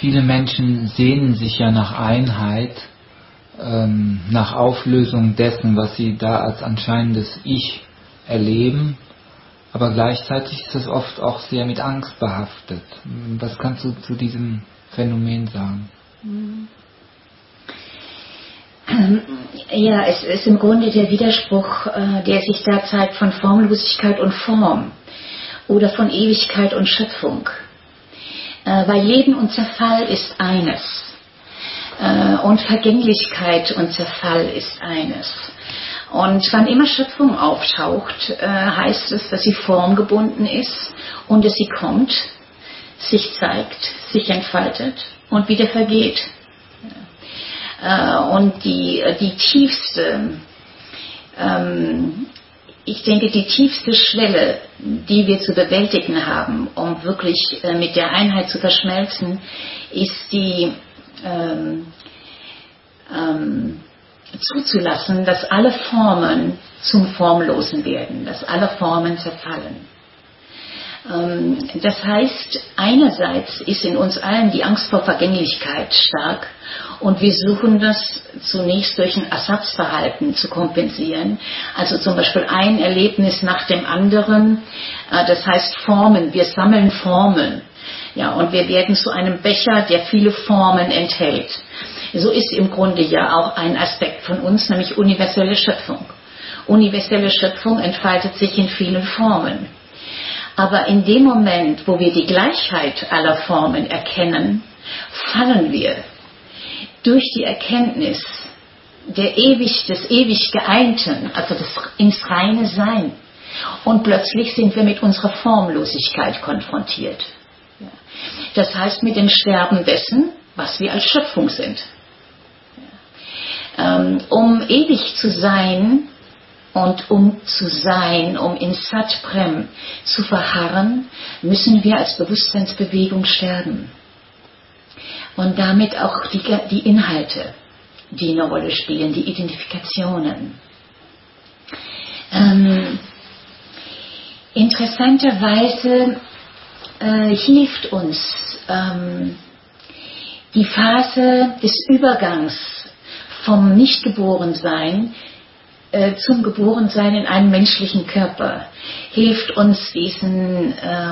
viele Menschen sehnen sich ja nach Einheit, nach Auflösung dessen, was sie da als anscheinendes Ich erleben, aber gleichzeitig ist es oft auch sehr mit Angst behaftet. Was kannst du zu diesem Phänomen sagen? Ja, es ist im Grunde der Widerspruch, der sich da zeigt von Formlosigkeit und Form oder von Ewigkeit und Schöpfung. Weil Leben und Zerfall ist eines und Vergänglichkeit und Zerfall ist eines. Und wann immer Schöpfung auftaucht, heißt es, dass sie formgebunden ist und dass sie kommt, sich zeigt, sich entfaltet und wieder vergeht. Und die tiefste, ich denke, die tiefste Schwelle, die wir zu bewältigen haben, um wirklich mit der Einheit zu verschmelzen, ist die zuzulassen, dass alle Formen zum Formlosen werden, dass alle Formen zerfallen. Das heißt, einerseits ist in uns allen die Angst vor Vergänglichkeit stark und wir suchen das zunächst durch ein Ersatzverhalten zu kompensieren. Also zum Beispiel ein Erlebnis nach dem anderen, das heißt Formen, wir sammeln Formen. Ja, und wir werden zu einem Becher, der viele Formen enthält. So ist im Grunde ja auch ein Aspekt von uns, nämlich universelle Schöpfung. Universelle Schöpfung entfaltet sich in vielen Formen. Aber in dem Moment, wo wir die Gleichheit aller Formen erkennen, fallen wir durch die Erkenntnis des ewig Geeinten, also ins reine Sein. Und plötzlich sind wir mit unserer Formlosigkeit konfrontiert. Das heißt mit dem Sterben dessen, was wir als Schöpfung sind. Um ewig zu sein und um in Sat Prem zu verharren, müssen wir als Bewusstseinsbewegung sterben. Und damit auch die Inhalte, die eine Rolle spielen, die Identifikationen. Interessanterweise hilft uns die Phase des Übergangs vom Nichtgeborensein zum Geborensein in einem menschlichen Körper, hilft uns diese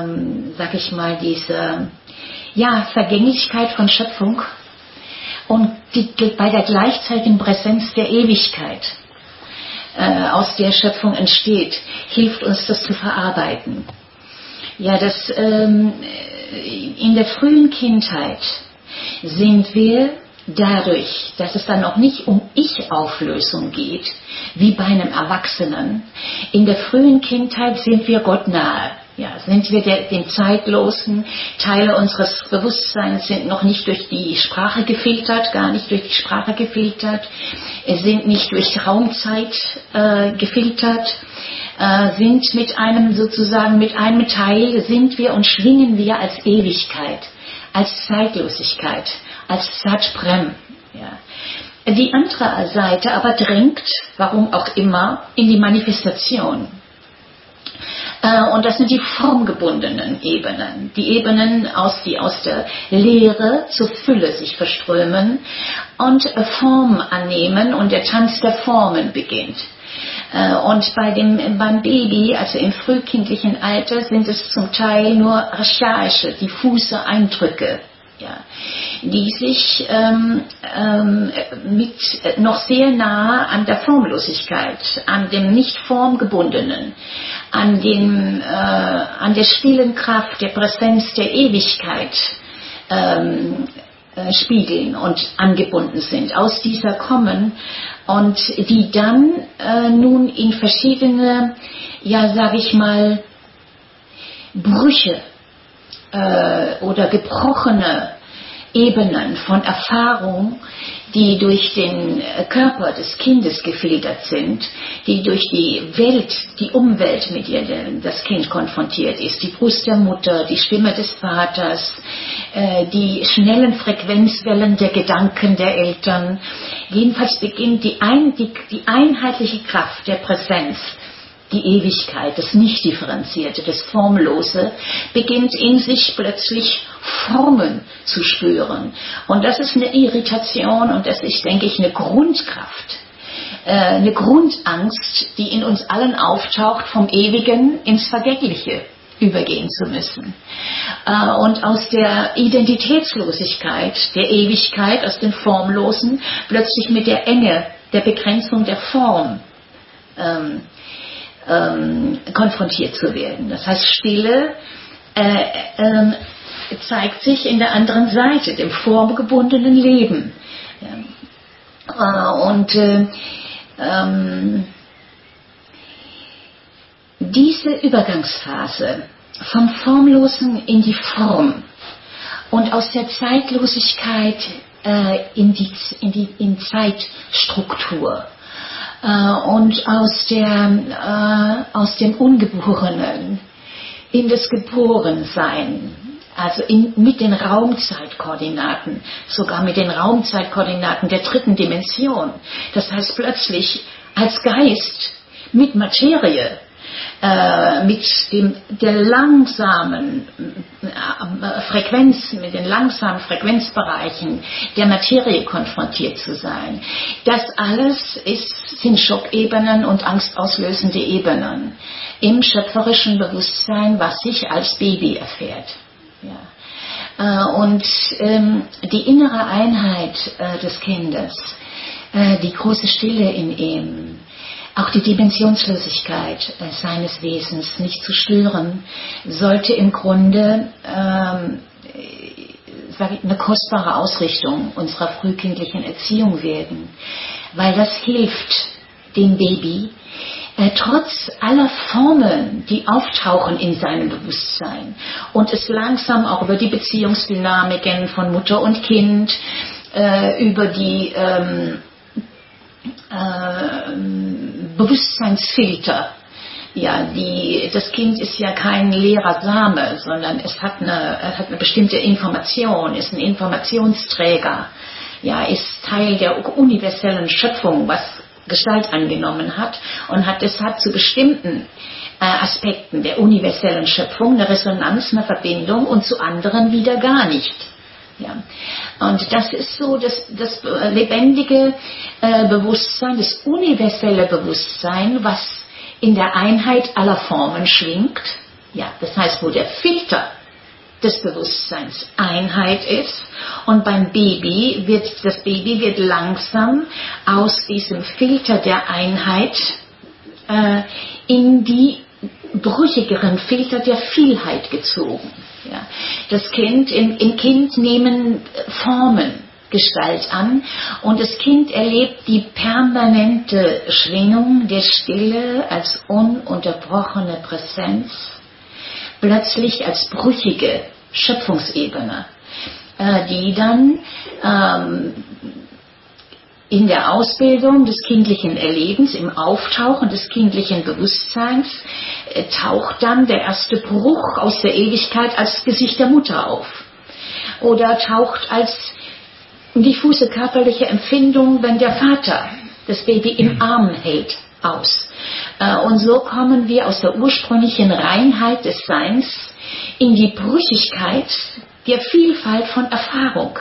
Vergänglichkeit von Schöpfung und bei der gleichzeitigen Präsenz der Ewigkeit, aus der Schöpfung entsteht, hilft uns das zu verarbeiten. Ja, in der frühen Kindheit sind wir dadurch, dass es dann noch nicht um Ich-Auflösung geht, wie bei einem Erwachsenen, in der frühen Kindheit sind wir Gott nahe. Ja, sind wir dem Zeitlosen, Teile unseres Bewusstseins sind noch nicht durch die Sprache gefiltert, gar nicht durch die Sprache gefiltert, sind nicht durch Raumzeit gefiltert, sind mit einem Teil sind wir und schwingen wir als Ewigkeit, als Zeitlosigkeit, als Sat Prem. Ja. Die andere Seite aber drängt, warum auch immer, in die Manifestation. Und das sind die formgebundenen Ebenen. Die Ebenen, die aus der Leere zur Fülle sich verströmen und Form annehmen und der Tanz der Formen beginnt. Und beim Baby, also im frühkindlichen Alter, sind es zum Teil nur archaische, diffuse Eindrücke, ja, die sich noch sehr nah an der Formlosigkeit, an dem nicht formgebundenen, an der stillen Kraft, der Präsenz der Ewigkeit spiegeln und angebunden sind, aus dieser kommen und die dann nun in verschiedene, Brüche oder gebrochene Ebenen von Erfahrung, die durch den Körper des Kindes gefiltert sind, die durch die Umwelt, mit der das Kind konfrontiert ist, die Brust der Mutter, die Stimme des Vaters, die schnellen Frequenzwellen der Gedanken der Eltern. Jedenfalls beginnt die einheitliche Kraft der Präsenz, die Ewigkeit, das Nicht-Differenzierte, das Formlose, beginnt in sich plötzlich Formen zu spüren. Und das ist eine Irritation und das ist, denke ich, eine Grundkraft, eine Grundangst, die in uns allen auftaucht, vom Ewigen ins Vergängliche übergehen zu müssen. Und aus der Identitätslosigkeit, der Ewigkeit, aus dem Formlosen, plötzlich mit der Enge, der Begrenzung der Form konfrontiert zu werden. Das heißt, Stille zeigt sich in der anderen Seite, dem formgebundenen Leben. Diese Übergangsphase vom Formlosen in die Form und aus der Zeitlosigkeit in Zeitstruktur und aus dem Ungeborenen in das Geborensein, also mit den Raumzeitkoordinaten, sogar mit den Raumzeitkoordinaten der dritten Dimension. Das heißt plötzlich als Geist mit Materie, mit der langsamen Frequenz, mit den langsamen Frequenzbereichen der Materie konfrontiert zu sein. Das alles sind Schockebenen und angstauslösende Ebenen im schöpferischen Bewusstsein, was sich als Baby erfährt. Ja. Und die innere Einheit des Kindes, die große Stille in ihm, auch die Dimensionslosigkeit seines Wesens nicht zu stören, sollte im Grunde eine kostbare Ausrichtung unserer frühkindlichen Erziehung werden, weil das hilft dem Baby, trotz aller Formen, die auftauchen in seinem Bewusstsein und es langsam auch über die Beziehungsdynamiken von Mutter und Kind, über die Bewusstseinsfilter. Ja, das Kind ist ja kein leerer Same, sondern es hat eine bestimmte Information, ist ein Informationsträger, ja, ist Teil der universellen Schöpfung, was Gestalt angenommen hat und hat deshalb zu bestimmten Aspekten der universellen Schöpfung eine Resonanz, eine Verbindung und zu anderen wieder gar nicht. Ja. Und das ist so das lebendige Bewusstsein, das universelle Bewusstsein, was in der Einheit aller Formen schwingt. Ja, das heißt, wo der Filter des Bewusstseins Einheit ist und beim Baby wird langsam aus diesem Filter der Einheit in die brüchigeren Filter der Vielheit gezogen. Ja. Das Kind, im Kind nehmen Formen Gestalt an und das Kind erlebt die permanente Schwingung der Stille als ununterbrochene Präsenz, plötzlich als brüchige Schöpfungsebene, die dann in der Ausbildung des kindlichen Erlebens, im Auftauchen des kindlichen Bewusstseins, taucht dann der erste Bruch aus der Ewigkeit als Gesicht der Mutter auf. Oder taucht als diffuse körperliche Empfindung, wenn der Vater das Baby im Arm hält, aus. Und so kommen wir aus der ursprünglichen Reinheit des Seins in die Brüchigkeit der Vielfalt von Erfahrung.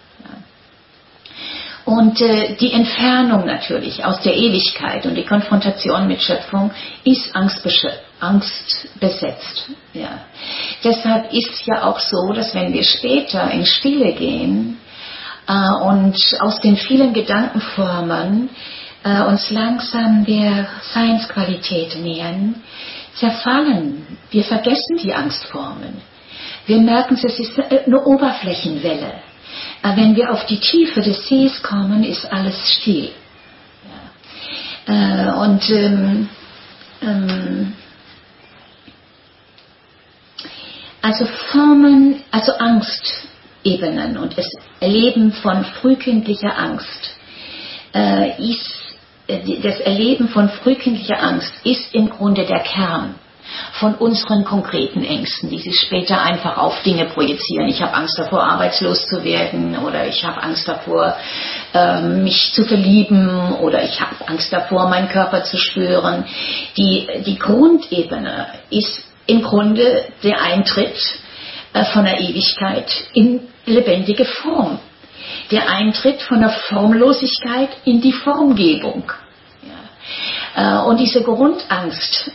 Und die Entfernung natürlich aus der Ewigkeit und die Konfrontation mit Schöpfung ist angstbesetzt. Ja. Deshalb ist ja auch so, dass wenn wir später in Stille gehen und aus den vielen Gedankenformen uns langsam der Seinsqualität nähern, zerfallen. Wir vergessen die Angstformen. Wir merken, es ist eine Oberflächenwelle. Wenn wir auf die Tiefe des Sees kommen, ist alles still. Ja. Also Formen, also Angstebenen und das Erleben von frühkindlicher Angst das Erleben von frühkindlicher Angst ist im Grunde der Kern von unseren konkreten Ängsten, die sich später einfach auf Dinge projizieren. Ich habe Angst davor, arbeitslos zu werden, oder ich habe Angst davor, mich zu verlieben, oder ich habe Angst davor, meinen Körper zu spüren. Die Grundebene ist im Grunde der Eintritt von der Ewigkeit in lebendige Form. Der Eintritt von der Formlosigkeit in die Formgebung. Ja. Und diese Grundangst,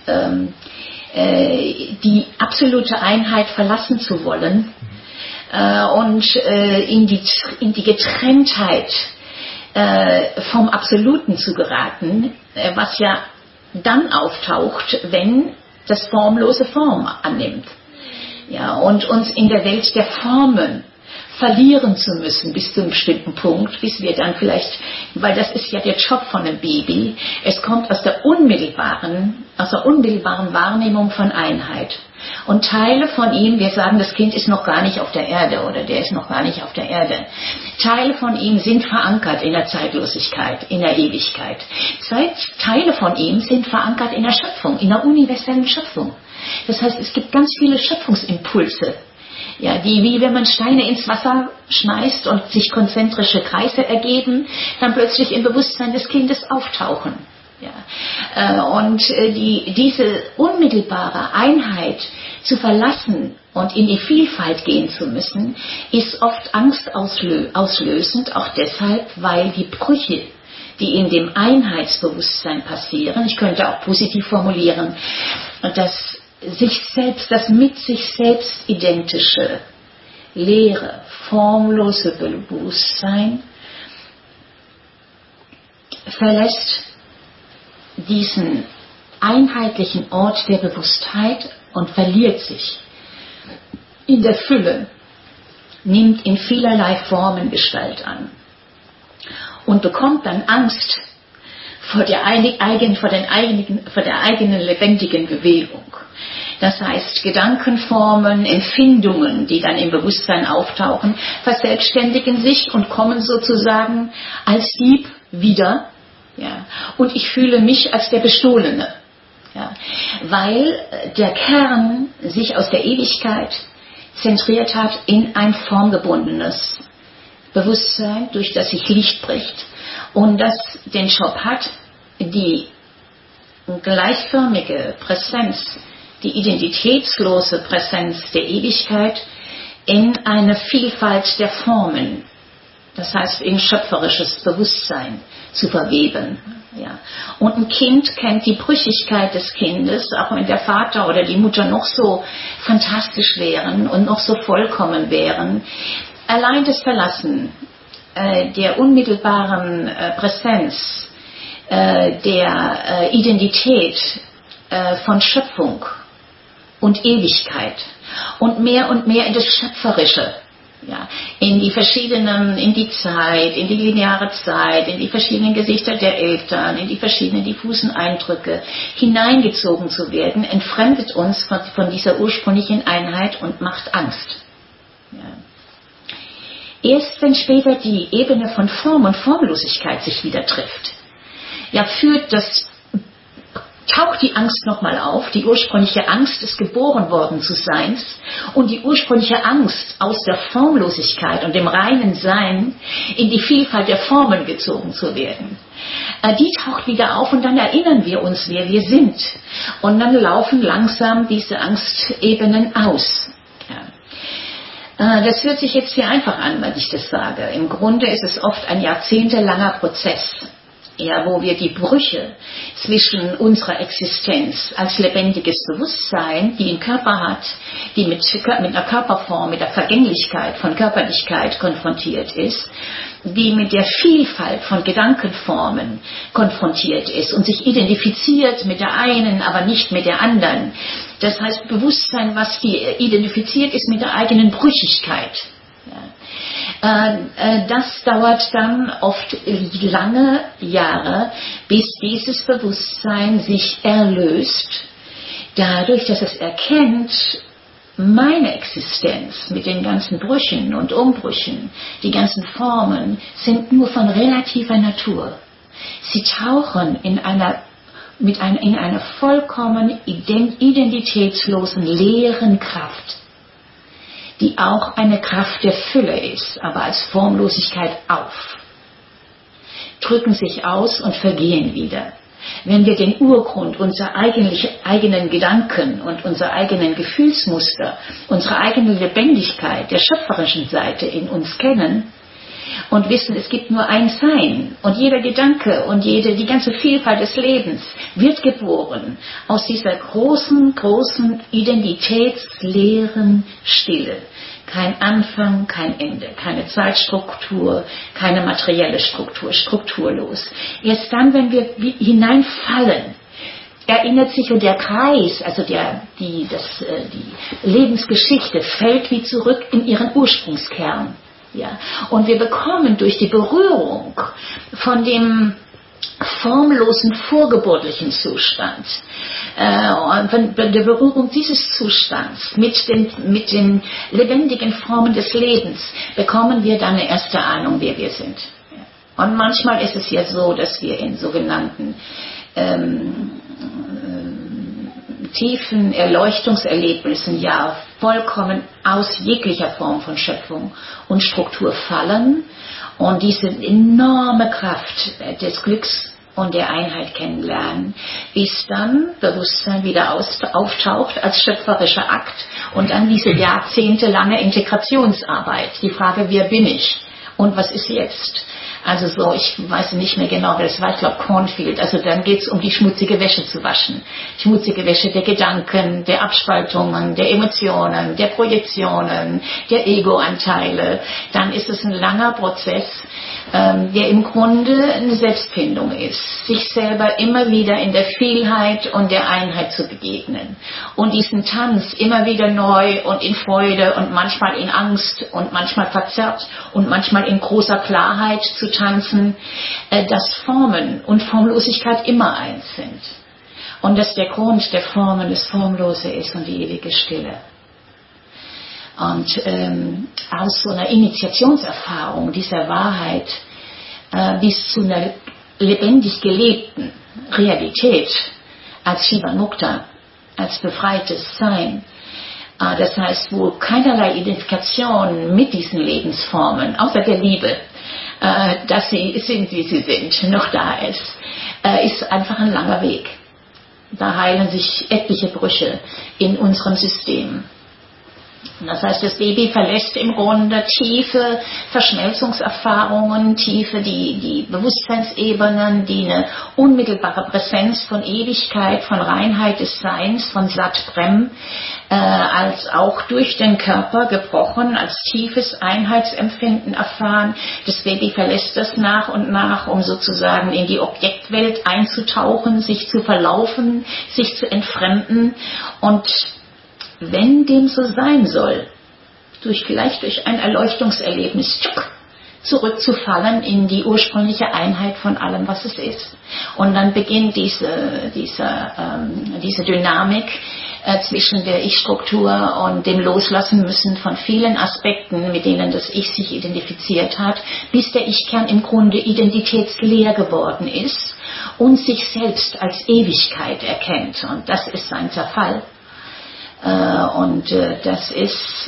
die absolute Einheit verlassen zu wollen und in die Getrenntheit vom Absoluten zu geraten, was ja dann auftaucht, wenn das Formlose Form annimmt. Ja, und uns in der Welt der Formen verlieren zu müssen bis zu einem bestimmten Punkt, bis wir dann vielleicht, weil das ist ja der Job von einem Baby, es kommt aus der unmittelbaren Wahrnehmung von Einheit. Und Teile von ihm, wir sagen, das Kind ist noch gar nicht auf der Erde oder der ist noch gar nicht auf der Erde. Teile von ihm sind verankert in der Zeitlosigkeit, in der Ewigkeit. Teile von ihm sind verankert in der Schöpfung, in der universellen Schöpfung. Das heißt, es gibt ganz viele Schöpfungsimpulse. Ja, die, wie wenn man Steine ins Wasser schmeißt und sich konzentrische Kreise ergeben, dann plötzlich im Bewusstsein des Kindes auftauchen. Ja, und diese unmittelbare Einheit zu verlassen und in die Vielfalt gehen zu müssen, ist oft angstauslösend, auch deshalb, weil die Brüche, die in dem Einheitsbewusstsein passieren, ich könnte auch positiv formulieren, das mit sich selbst identische, leere, formlose Bewusstsein verlässt diesen einheitlichen Ort der Bewusstheit und verliert sich in der Fülle, nimmt in vielerlei Formen Gestalt an und bekommt dann Angst vor der eigenen lebendigen Bewegung. Das heißt, Gedankenformen, Empfindungen, die dann im Bewusstsein auftauchen, verselbstständigen sich und kommen sozusagen als Dieb wieder. Ja. Und ich fühle mich als der Bestohlene. Ja. Weil der Kern sich aus der Ewigkeit zentriert hat in ein formgebundenes Bewusstsein, durch das sich Licht bricht und das den Job hat, die gleichförmige Präsenz, die identitätslose Präsenz der Ewigkeit in eine Vielfalt der Formen, das heißt in schöpferisches Bewusstsein zu verweben. Ja. Und ein Kind kennt die Brüchigkeit des Kindes, auch wenn der Vater oder die Mutter noch so fantastisch wären und noch so vollkommen wären. Allein das Verlassen der unmittelbaren Präsenz, der Identität von Schöpfung und Ewigkeit und mehr in das Schöpferische, ja, in die Zeit, in die lineare Zeit, in die verschiedenen Gesichter der Eltern, in die verschiedenen diffusen Eindrücke hineingezogen zu werden, entfremdet uns von dieser ursprünglichen Einheit und macht Angst. Ja. Erst wenn später die Ebene von Form und Formlosigkeit sich wieder trifft, ja, taucht die Angst nochmal auf, die ursprüngliche Angst des Geborenwordenzuseins und die ursprüngliche Angst aus der Formlosigkeit und dem reinen Sein in die Vielfalt der Formen gezogen zu werden. Die taucht wieder auf und dann erinnern wir uns, wer wir sind. Und dann laufen langsam diese Angstebenen aus. Ja. Das hört sich jetzt sehr einfach an, wenn ich das sage. Im Grunde ist es oft ein jahrzehntelanger Prozess. Ja, wo wir die Brüche zwischen unserer Existenz als lebendiges Bewusstsein, die einen Körper hat, die mit einer Körperform, mit der Vergänglichkeit von Körperlichkeit konfrontiert ist, die mit der Vielfalt von Gedankenformen konfrontiert ist und sich identifiziert mit der einen, aber nicht mit der anderen. Das heißt, Bewusstsein, was die identifiziert ist mit der eigenen Brüchigkeit. Ja. Das dauert dann oft lange Jahre, bis dieses Bewusstsein sich erlöst, dadurch, dass es erkennt, meine Existenz mit den ganzen Brüchen und Umbrüchen, die ganzen Formen, sind nur von relativer Natur. Sie tauchen in einer vollkommen identitätslosen, leeren Kraft, die auch eine Kraft der Fülle ist, aber als Formlosigkeit auf, drücken sich aus und vergehen wieder. wenn wir den Urgrund unserer eigenen Gedanken und unserer eigenen Gefühlsmuster, unsere eigene Lebendigkeit, der schöpferischen Seite in uns kennen und wissen, es gibt nur ein Sein und jeder Gedanke und die ganze Vielfalt des Lebens wird geboren aus dieser großen identitätsleeren Stille. Kein Anfang, kein Ende, keine Zeitstruktur, keine materielle Struktur, strukturlos. Erst dann, wenn wir hineinfallen, erinnert sich und der Kreis, also die Lebensgeschichte fällt wie zurück in ihren Ursprungskern. Ja? Und wir bekommen durch die Berührung von dem formlosen vorgeburtlichen Zustand, und bei der Berührung dieses Zustands mit den lebendigen Formen des Lebens bekommen wir dann eine erste Ahnung, wer wir sind. Und manchmal ist es ja so, dass wir in sogenannten tiefen Erleuchtungserlebnissen ja vollkommen aus jeglicher Form von Schöpfung und Struktur fallen und diese enorme Kraft des Glücks und der Einheit kennenlernen, bis dann Bewusstsein wieder auftaucht als schöpferischer Akt und dann diese jahrzehntelange Integrationsarbeit. Die Frage, wer bin ich und was ist jetzt? Also so, ich weiß nicht mehr genau, wer das war, ich glaube Cornfield. Also dann geht es um die schmutzige Wäsche zu waschen. Schmutzige Wäsche der Gedanken, der Abspaltungen, der Emotionen, der Projektionen, der Ego-Anteile. Dann ist es ein langer Prozess, der im Grunde eine Selbstfindung ist. Sich selber immer wieder in der Vielheit und der Einheit zu begegnen. Und diesen Tanz immer wieder neu und in Freude und manchmal in Angst und manchmal verzerrt und manchmal in großer Klarheit zu tanzen, dass Formen und Formlosigkeit immer eins sind. Und dass der Grund der Formen das Formlose ist und die ewige Stille. Und aus so einer Initiationserfahrung dieser Wahrheit bis zu einer lebendig gelebten Realität als Shivan Mukta, als befreites Sein, das heißt, wo keinerlei Identifikation mit diesen Lebensformen, außer der Liebe, dass sie sind, wie sie sind, noch da ist einfach ein langer Weg. Da heilen sich etliche Brüche in unserem System. Das heißt, das Baby verlässt im Grunde tiefe Verschmelzungserfahrungen, die Bewusstseinsebenen, die eine unmittelbare Präsenz von Ewigkeit, von Reinheit des Seins, von Sat Brem, als auch durch den Körper gebrochen, als tiefes Einheitsempfinden erfahren. Das Baby verlässt das nach und nach, um sozusagen in die Objektwelt einzutauchen, sich zu verlaufen, sich zu entfremden. Und wenn dem so sein soll, vielleicht durch ein Erleuchtungserlebnis zurückzufallen in die ursprüngliche Einheit von allem, was es ist. Und dann beginnt diese Dynamik zwischen der Ich-Struktur und dem Loslassen müssen von vielen Aspekten, mit denen das Ich sich identifiziert hat, bis der Ich-Kern im Grunde identitätsleer geworden ist und sich selbst als Ewigkeit erkennt. Und das ist sein Zerfall. Das ist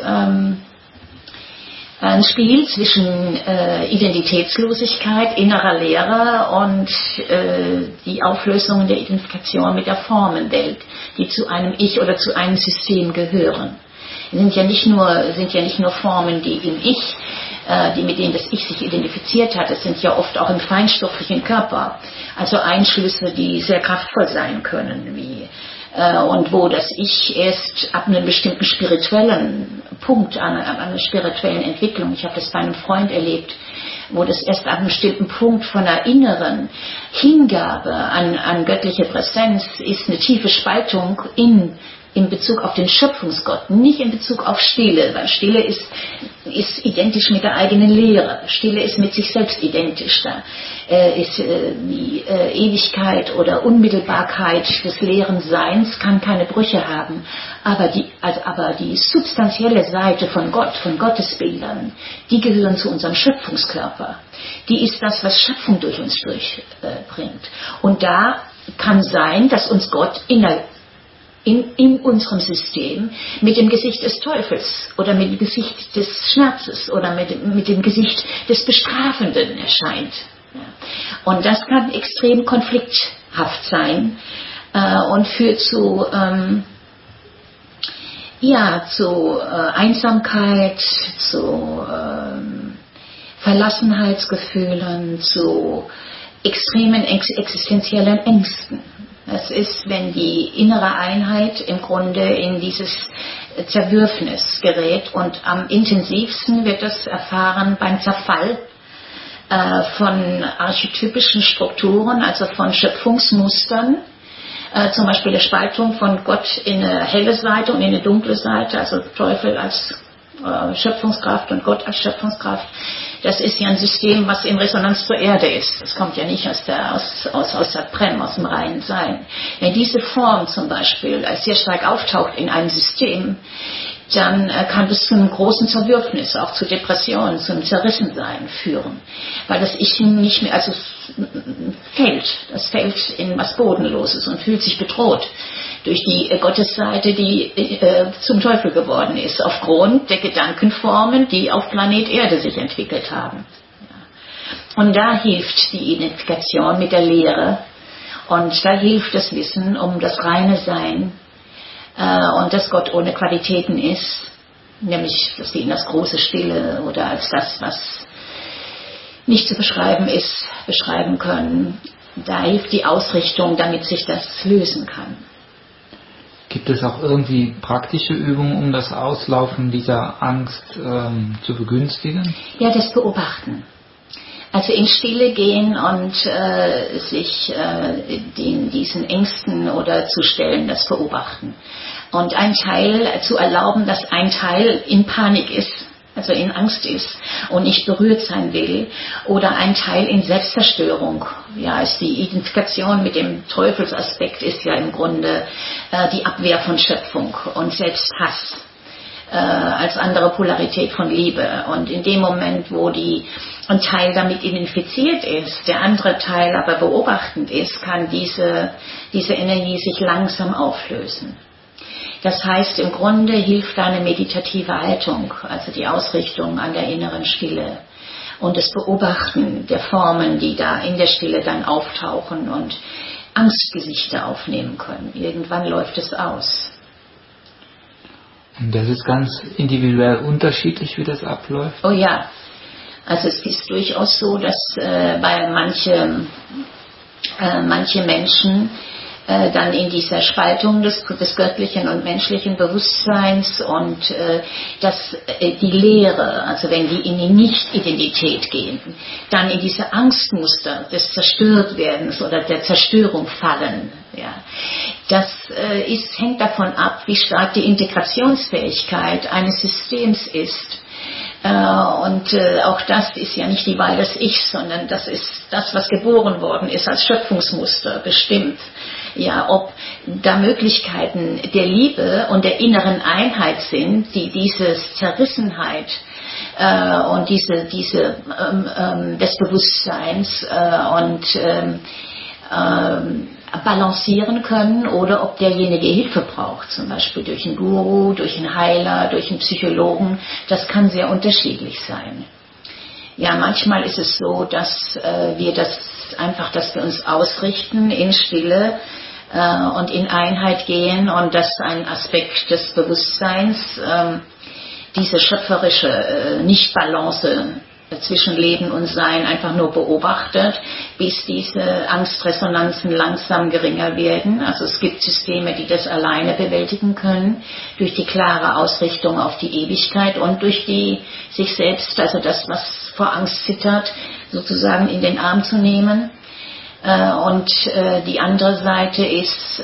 ein Spiel zwischen Identitätslosigkeit, innerer Leere und die Auflösung der Identifikation mit der Formenwelt, die zu einem Ich oder zu einem System gehören. Es sind ja nicht nur Formen, die im Ich, mit denen das Ich sich identifiziert hat, es sind ja oft auch im feinstofflichen Körper, also Einschlüsse, die sehr kraftvoll sein können, und wo das Ich erst ab einem bestimmten spirituellen Punkt, an einer spirituellen Entwicklung, ich habe das bei einem Freund erlebt, wo das erst ab einem bestimmten Punkt von einer inneren Hingabe an göttliche Präsenz ist, eine tiefe Spaltung in Bezug auf den Schöpfungsgott, nicht in Bezug auf Stille, weil Stille ist identisch mit der eigenen Lehre. Stille ist mit sich selbst identisch. Da ist die Ewigkeit oder Unmittelbarkeit des leeren Seins kann keine Brüche haben. Aber die substanzielle Seite von Gott, von Gottesbildern, die gehören zu unserem Schöpfungskörper. Die ist das, was Schöpfung durch uns durchbringt. Und da kann sein, dass uns Gott in unserem System mit dem Gesicht des Teufels oder mit dem Gesicht des Schmerzes oder mit dem Gesicht des Bestrafenden erscheint. Ja. Und das kann extrem konflikthaft sein und führt zu Einsamkeit, zu Verlassenheitsgefühlen, zu extremen existenziellen Ängsten. Das ist, wenn die innere Einheit im Grunde in dieses Zerwürfnis gerät, und am intensivsten wird das erfahren beim Zerfall von archetypischen Strukturen, also von Schöpfungsmustern, zum Beispiel der Spaltung von Gott in eine helle Seite und in eine dunkle Seite, also Teufel als Schöpfungskraft und Gott als Schöpfungskraft. Das ist ja ein System, was in Resonanz zur Erde ist. Das kommt ja nicht aus der Prem, aus dem reinen Sein. Wenn diese Form zum Beispiel sehr stark auftaucht in einem System, dann kann das zu einem großen Zerwürfnis, auch zu Depressionen, zu einem Zerrissensein führen. Weil das Ich nicht mehr, also das fällt in was Bodenloses und fühlt sich bedroht durch die Gottesseite, die zum Teufel geworden ist, aufgrund der Gedankenformen, die auf Planet Erde sich entwickelt haben. Und da hilft die Identifikation mit der Lehre, und da hilft das Wissen um das reine Sein, und dass Gott ohne Qualitäten ist, nämlich, dass wir ihn als große Stille oder als das, was nicht zu beschreiben ist, beschreiben können. Da hilft die Ausrichtung, damit sich das lösen kann. Gibt es auch irgendwie praktische Übungen, um das Auslaufen dieser Angst zu begünstigen? Ja, das Beobachten. Also in Stille gehen und sich diesen Ängsten oder zu stellen, das Beobachten. Und ein Teil zu erlauben, dass ein Teil in Panik ist, also in Angst ist und nicht berührt sein will, oder ein Teil in Selbstzerstörung. Ja, ist die Identifikation mit dem Teufelsaspekt ist ja im Grunde die Abwehr von Schöpfung und Selbsthass als andere Polarität von Liebe. Und in dem Moment, wo ein Teil damit identifiziert ist, der andere Teil aber beobachtend ist, kann diese Energie sich langsam auflösen. Das heißt, im Grunde hilft eine meditative Haltung, also die Ausrichtung an der inneren Stille und das Beobachten der Formen, die da in der Stille dann auftauchen und Angstgesichter aufnehmen können. Irgendwann läuft es aus. Und das ist ganz individuell unterschiedlich, wie das abläuft? Oh ja, also es ist durchaus so, dass bei manche Menschen dann in dieser Spaltung des göttlichen und menschlichen Bewusstseins und die Leere, also wenn die in die Nicht-Identität gehen, dann in diese Angstmuster des Zerstörtwerdens oder der Zerstörung fallen. Ja. Das hängt davon ab, wie stark die Integrationsfähigkeit eines Systems ist. Und auch das ist ja nicht die Wahl des Ichs, sondern das ist das, was geboren worden ist als Schöpfungsmuster bestimmt. Ja, ob da Möglichkeiten der Liebe und der inneren Einheit sind, die diese Zerrissenheit und des Bewusstseins balancieren können, oder ob derjenige Hilfe braucht, zum Beispiel durch einen Guru, durch einen Heiler, durch einen Psychologen. Das kann sehr unterschiedlich sein. Ja, manchmal ist es so, dass wir uns ausrichten in Stille und in Einheit gehen, und dass ein Aspekt des Bewusstseins diese schöpferische Nichtbalance zwischen Leben und Sein einfach nur beobachtet, bis diese Angstresonanzen langsam geringer werden. Also es gibt Systeme, die das alleine bewältigen können, durch die klare Ausrichtung auf die Ewigkeit und durch sich selbst, also das, was vor Angst zittert, sozusagen in den Arm zu nehmen. Und die andere Seite ist,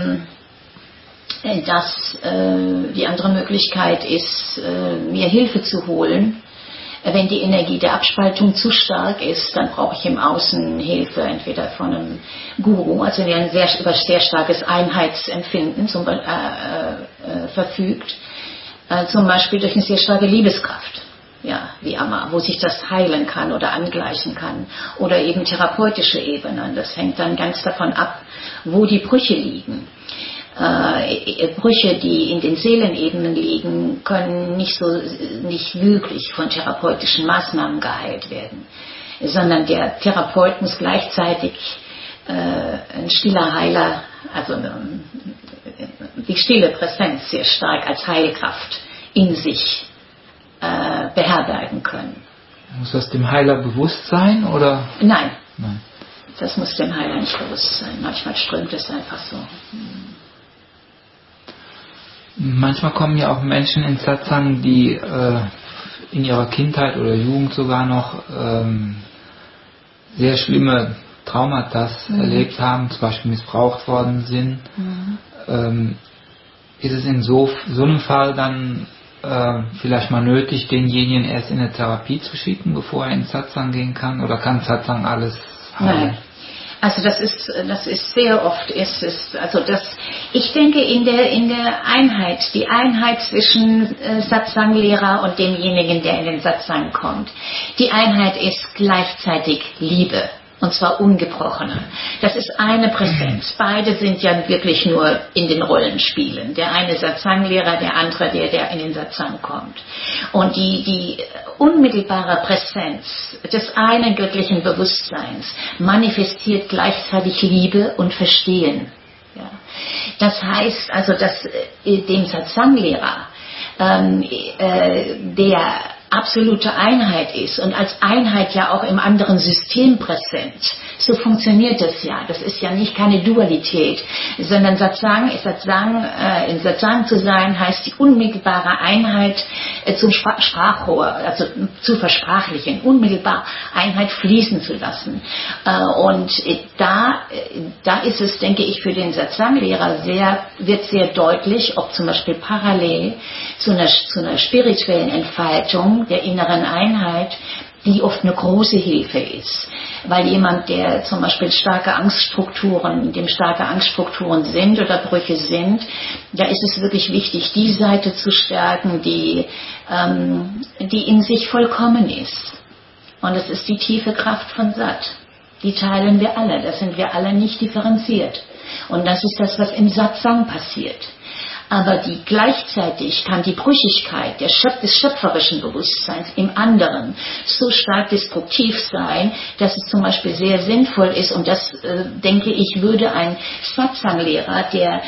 die andere Möglichkeit ist, mir Hilfe zu holen. Wenn die Energie der Abspaltung zu stark ist, dann brauche ich im Außen Hilfe, entweder von einem Guru, also der über sehr starkes Einheitsempfinden verfügt, zum Beispiel durch eine sehr starke Liebeskraft, ja, wie Amma, wo sich das heilen kann oder angleichen kann, oder eben therapeutische Ebenen. Das hängt dann ganz davon ab, wo die Brüche liegen. Brüche, die in den Seelenebenen liegen, können nicht wirklich von therapeutischen Maßnahmen geheilt werden. sondern der Therapeut muss gleichzeitig ein stiller Heiler, also die stille Präsenz sehr stark als Heilkraft in sich beherbergen können. Muss das dem Heiler bewusst sein, oder? Nein. Das muss dem Heiler nicht bewusst sein. Manchmal strömt es einfach so. Manchmal kommen ja auch Menschen in Satsang, die in ihrer Kindheit oder Jugend sogar noch sehr schlimme Traumata erlebt haben, zum Beispiel missbraucht worden sind. Ist es in so einem Fall dann vielleicht mal nötig, denjenigen erst in eine Therapie zu schicken, bevor er in Satsang gehen kann? Oder kann Satsang alles heilen? Nein. Also das ist sehr oft ich denke in der Einheit, die Einheit zwischen Satsang-Lehrer und demjenigen, der in den Satsang kommt. Die Einheit ist gleichzeitig Liebe. Und zwar ungebrochene. Das ist eine Präsenz. Beide sind ja wirklich nur in den Rollenspielen. Der eine Satsang-Lehrer, der andere, der in den Satsang kommt. Und die unmittelbare Präsenz des einen göttlichen Bewusstseins manifestiert gleichzeitig Liebe und Verstehen. Ja. Das heißt also, dass dem Satsang-Lehrer der absolute Einheit ist und als Einheit ja auch im anderen System präsent. So funktioniert das ja. Das ist ja nicht keine Dualität, sondern in Satsang zu sein heißt die unmittelbare Einheit zum Sprachrohr, also zu versprachlichen, unmittelbar Einheit fließen zu lassen. Und da ist es, denke ich, für den Satsang-Lehrer wird sehr deutlich, ob zum Beispiel parallel zu einer spirituellen Entfaltung der inneren Einheit, die oft eine große Hilfe ist. Weil jemand, der zum Beispiel dem starke Angststrukturen sind oder Brüche sind, da ist es wirklich wichtig, die Seite zu stärken, die in sich vollkommen ist. Und es ist die tiefe Kraft von Sat. Die teilen wir alle, da sind wir alle nicht differenziert. Und das ist das, was im Satsang passiert. Aber gleichzeitig kann die Brüchigkeit des schöpferischen Bewusstseins im anderen so stark destruktiv sein, dass es zum Beispiel sehr sinnvoll ist, und das, denke ich, würde ein Satsang-Lehrer, der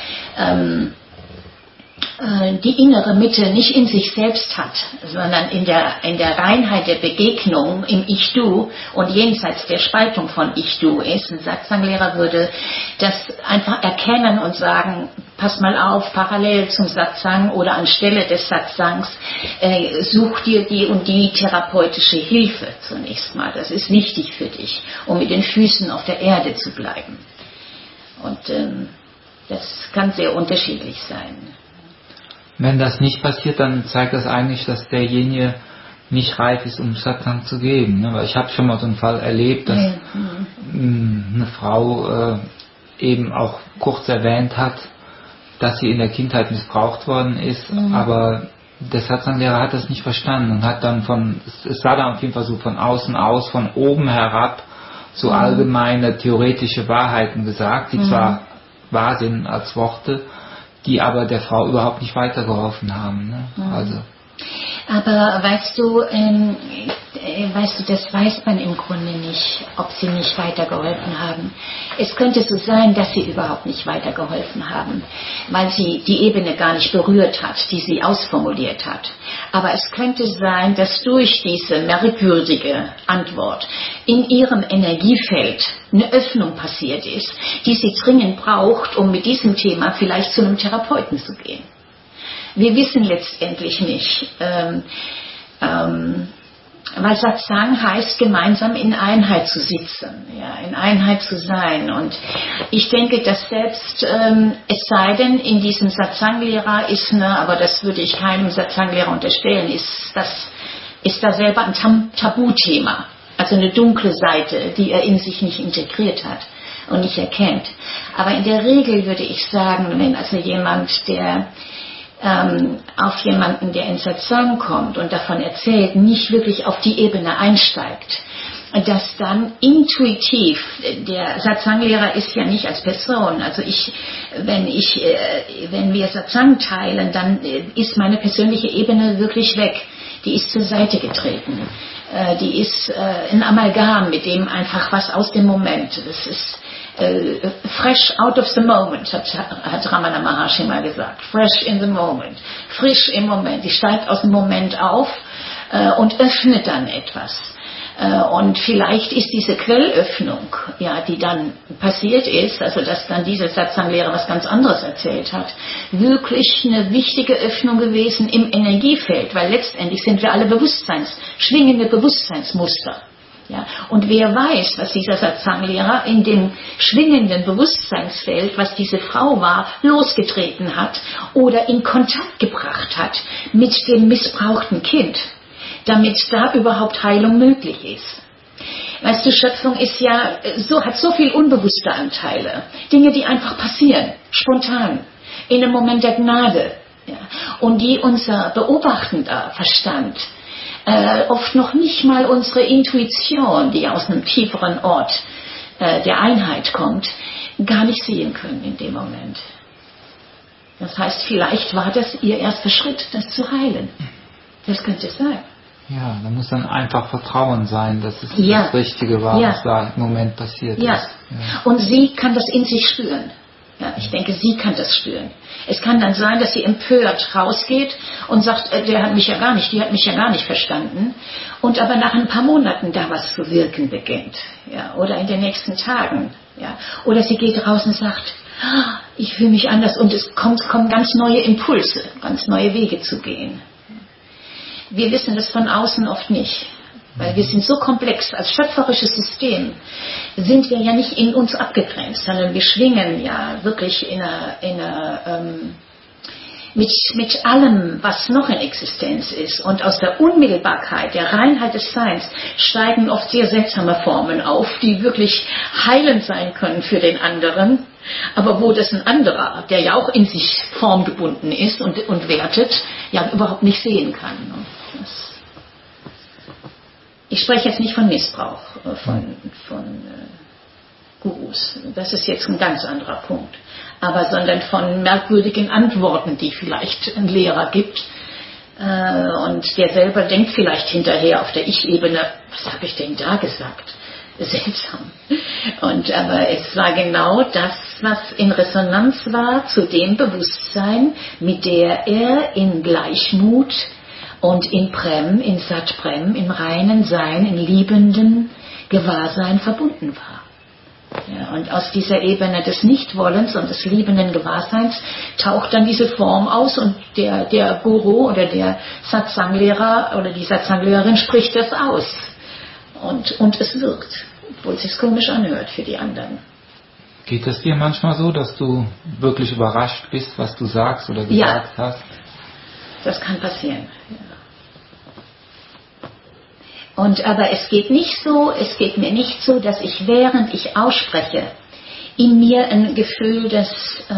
die innere Mitte nicht in sich selbst hat, sondern in der Reinheit der Begegnung im Ich-Du und jenseits der Spaltung von Ich-Du ist. Ein Satsang-Lehrer würde das einfach erkennen und sagen, pass mal auf, parallel zum Satsang oder anstelle des Satsangs, such dir die und die therapeutische Hilfe zunächst mal. Das ist wichtig für dich, um mit den Füßen auf der Erde zu bleiben. Und das kann sehr unterschiedlich sein. Wenn das nicht passiert, dann zeigt das eigentlich, dass derjenige nicht reif ist, um Satsang zu geben. Weil ich habe schon mal so einen Fall erlebt, dass eine Frau eben auch kurz erwähnt hat, dass sie in der Kindheit missbraucht worden ist, aber der Satsang-Lehrer hat das nicht verstanden und hat dann es sah dann auf jeden Fall so von außen aus, von oben herab, so allgemeine theoretische Wahrheiten gesagt, die zwar wahr sind als Worte, die aber der Frau überhaupt nicht weitergeholfen haben. Ne? Also. Aber weißt du, das weiß man im Grunde nicht, ob sie nicht weitergeholfen haben. Es könnte so sein, dass sie überhaupt nicht weitergeholfen haben, weil sie die Ebene gar nicht berührt hat, die sie ausformuliert hat. Aber es könnte sein, dass durch diese merkwürdige Antwort in ihrem Energiefeld eine Öffnung passiert ist, die sie dringend braucht, um mit diesem Thema vielleicht zu einem Therapeuten zu gehen. Wir wissen letztendlich nicht, weil Satsang heißt, gemeinsam in Einheit zu sitzen, ja, in Einheit zu sein. Und ich denke, dass selbst, es sei denn, in diesem Satsang-Lehrer aber das würde ich keinem Satsang-Lehrer unterstellen, ist da selber ein Tabuthema, also eine dunkle Seite, die er in sich nicht integriert hat und nicht erkennt. Aber in der Regel würde ich sagen, wenn also jemand, der auf jemanden, der in Satsang kommt und davon erzählt, nicht wirklich auf die Ebene einsteigt, dass dann intuitiv, der Satsang-Lehrer ist ja nicht als Person, also wenn wir Satsang teilen, dann ist meine persönliche Ebene wirklich weg, die ist zur Seite getreten. die ist ein Amalgam, mit dem einfach was aus dem Moment. Das ist fresh out of the moment, hat Ramana Maharshi mal gesagt. Fresh in the moment. Frisch im Moment. Die steigt aus dem Moment auf und öffnet dann etwas. Und vielleicht ist diese Quellöffnung, ja, die dann passiert ist, also dass dann diese Satsang-Lehrer was ganz anderes erzählt hat, wirklich eine wichtige Öffnung gewesen im Energiefeld, weil letztendlich sind wir alle schwingende Bewusstseinsmuster. Ja, und wer weiß, was dieser Satsang-Lehrer in dem schwingenden Bewusstseinsfeld, was diese Frau war, losgetreten hat oder in Kontakt gebracht hat mit dem missbrauchten Kind, damit da überhaupt Heilung möglich ist. Weißt du, Schöpfung ist ja hat so viel unbewusste Anteile, Dinge, die einfach passieren, spontan, in einem Moment der Gnade, ja, und die unser beobachtender Verstand oft noch nicht mal unsere Intuition, die aus einem tieferen Ort der Einheit kommt, gar nicht sehen können in dem Moment. Das heißt, vielleicht war das ihr erster Schritt, das zu heilen. Das könnte sein. Ja, da muss dann einfach Vertrauen sein, dass es das Richtige war, was da im Moment passiert ist. Ja. Und sie kann das in sich spüren. Ja, ich denke, sie kann das spüren. Es kann dann sein, dass sie empört rausgeht und sagt, die hat mich ja gar nicht verstanden. Und aber nach ein paar Monaten da was zu wirken beginnt. Ja, oder in den nächsten Tagen. Ja. Oder sie geht raus und sagt, ich fühle mich anders und es kommen ganz neue Impulse, ganz neue Wege zu gehen. Wir wissen das von außen oft nicht. Weil wir sind so komplex, als schöpferisches System sind wir ja nicht in uns abgegrenzt, sondern wir schwingen ja wirklich mit allem, was noch in Existenz ist. Und aus der Unmittelbarkeit, der Reinheit des Seins steigen oft sehr seltsame Formen auf, die wirklich heilend sein können für den anderen, aber wo das ein anderer, der ja auch in sich formgebunden ist und wertet, ja überhaupt nicht sehen kann. Ich spreche jetzt nicht von Missbrauch von Gurus, das ist jetzt ein ganz anderer Punkt, sondern von merkwürdigen Antworten, die vielleicht ein Lehrer gibt und der selber denkt vielleicht hinterher auf der Ich-Ebene, was habe ich denn da gesagt? Seltsam. Aber es war genau das, was in Resonanz war zu dem Bewusstsein, mit der er in Gleichmut und in Prem, in Sat Prem, im reinen Sein, im liebenden Gewahrsein verbunden war. Ja, und aus dieser Ebene des Nichtwollens und des liebenden Gewahrseins taucht dann diese Form aus und der Guru oder der Satsang-Lehrer oder die Satsang-Lehrerin spricht das aus. Und es wirkt, obwohl es sich komisch anhört für die anderen. Geht es dir manchmal so, dass du wirklich überrascht bist, was du sagst oder gesagt hast? Das kann passieren. Ja. Aber es geht mir nicht so, dass ich, während ich ausspreche, in mir ein Gefühl, dass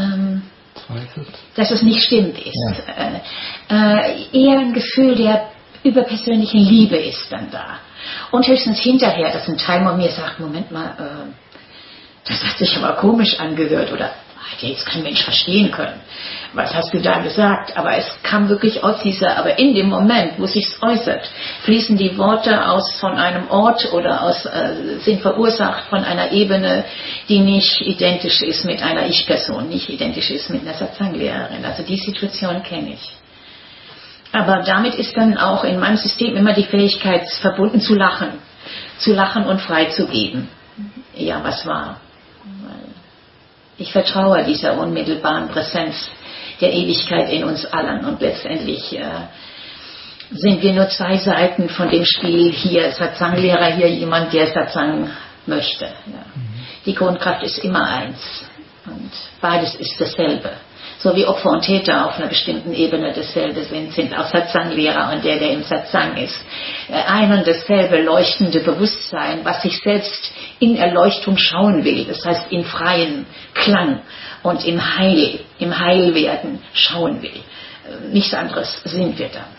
es nicht stimmt ist. Ja. Eher ein Gefühl der überpersönlichen Liebe ist dann da. Und höchstens hinterher, dass ein Teil von mir sagt, Moment mal, das hat sich aber komisch angehört oder hätte jetzt kein Mensch verstehen können. Was hast du da gesagt? Aber es kam wirklich aus aber in dem Moment, wo es sich äußert, fließen die Worte aus von einem Ort oder sind verursacht von einer Ebene, die nicht identisch ist mit einer Ich-Person, nicht identisch ist mit einer Satsang-Lehrerin. Also die Situation kenne ich. Aber damit ist dann auch in meinem System immer die Fähigkeit verbunden zu lachen und freizugeben. Ja, was war? Ich vertraue dieser unmittelbaren Präsenz der Ewigkeit in uns allen und letztendlich sind wir nur zwei Seiten von dem Spiel. Hier Satsang-Lehrer, hier jemand, der Satsang möchte. Ja. Die Grundkraft ist immer eins und beides ist dasselbe. So wie Opfer und Täter auf einer bestimmten Ebene dasselbe sind auch Satsang-Lehrer und der im Satsang ist. Ein und dasselbe leuchtende Bewusstsein, was sich selbst in Erleuchtung schauen will, das heißt in freien Klang und im Heilwerden schauen will. Nichts anderes sind wir dann.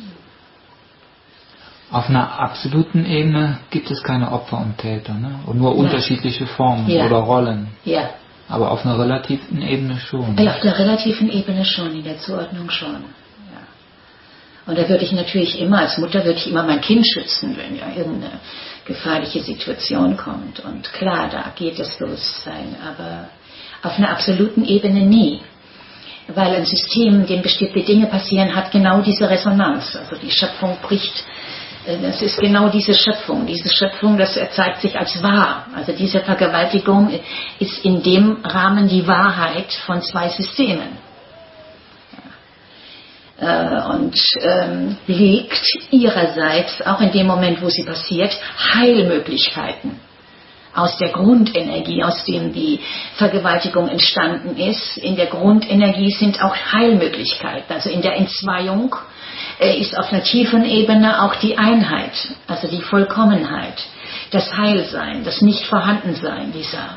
Auf einer absoluten Ebene gibt es keine Opfer und Täter, ne? Und nur unterschiedliche Formen oder Rollen. Ja. Aber auf einer relativen Ebene schon. Ja, auf der relativen Ebene schon, in der Zuordnung schon. Ja. Und da würde ich natürlich immer, als Mutter würde ich immer mein Kind schützen, wenn ja irgendeine gefährliche Situation kommt. Und klar, da geht das Bewusstsein, aber auf einer absoluten Ebene nie. Weil ein System, in dem bestimmte Dinge passieren, hat genau diese Resonanz. Also die Schöpfung bricht, das ist genau diese Schöpfung. Diese Schöpfung, das zeigt sich als wahr. Also diese Vergewaltigung ist in dem Rahmen die Wahrheit von zwei Systemen. Und legt ihrerseits, auch in dem Moment, wo sie passiert, Heilmöglichkeiten aus der Grundenergie, aus dem die Vergewaltigung entstanden ist. In der Grundenergie sind auch Heilmöglichkeiten. Also in der Entzweiung ist auf einer tiefen Ebene auch die Einheit, also die Vollkommenheit, das Heilsein, das Nichtvorhandensein dieser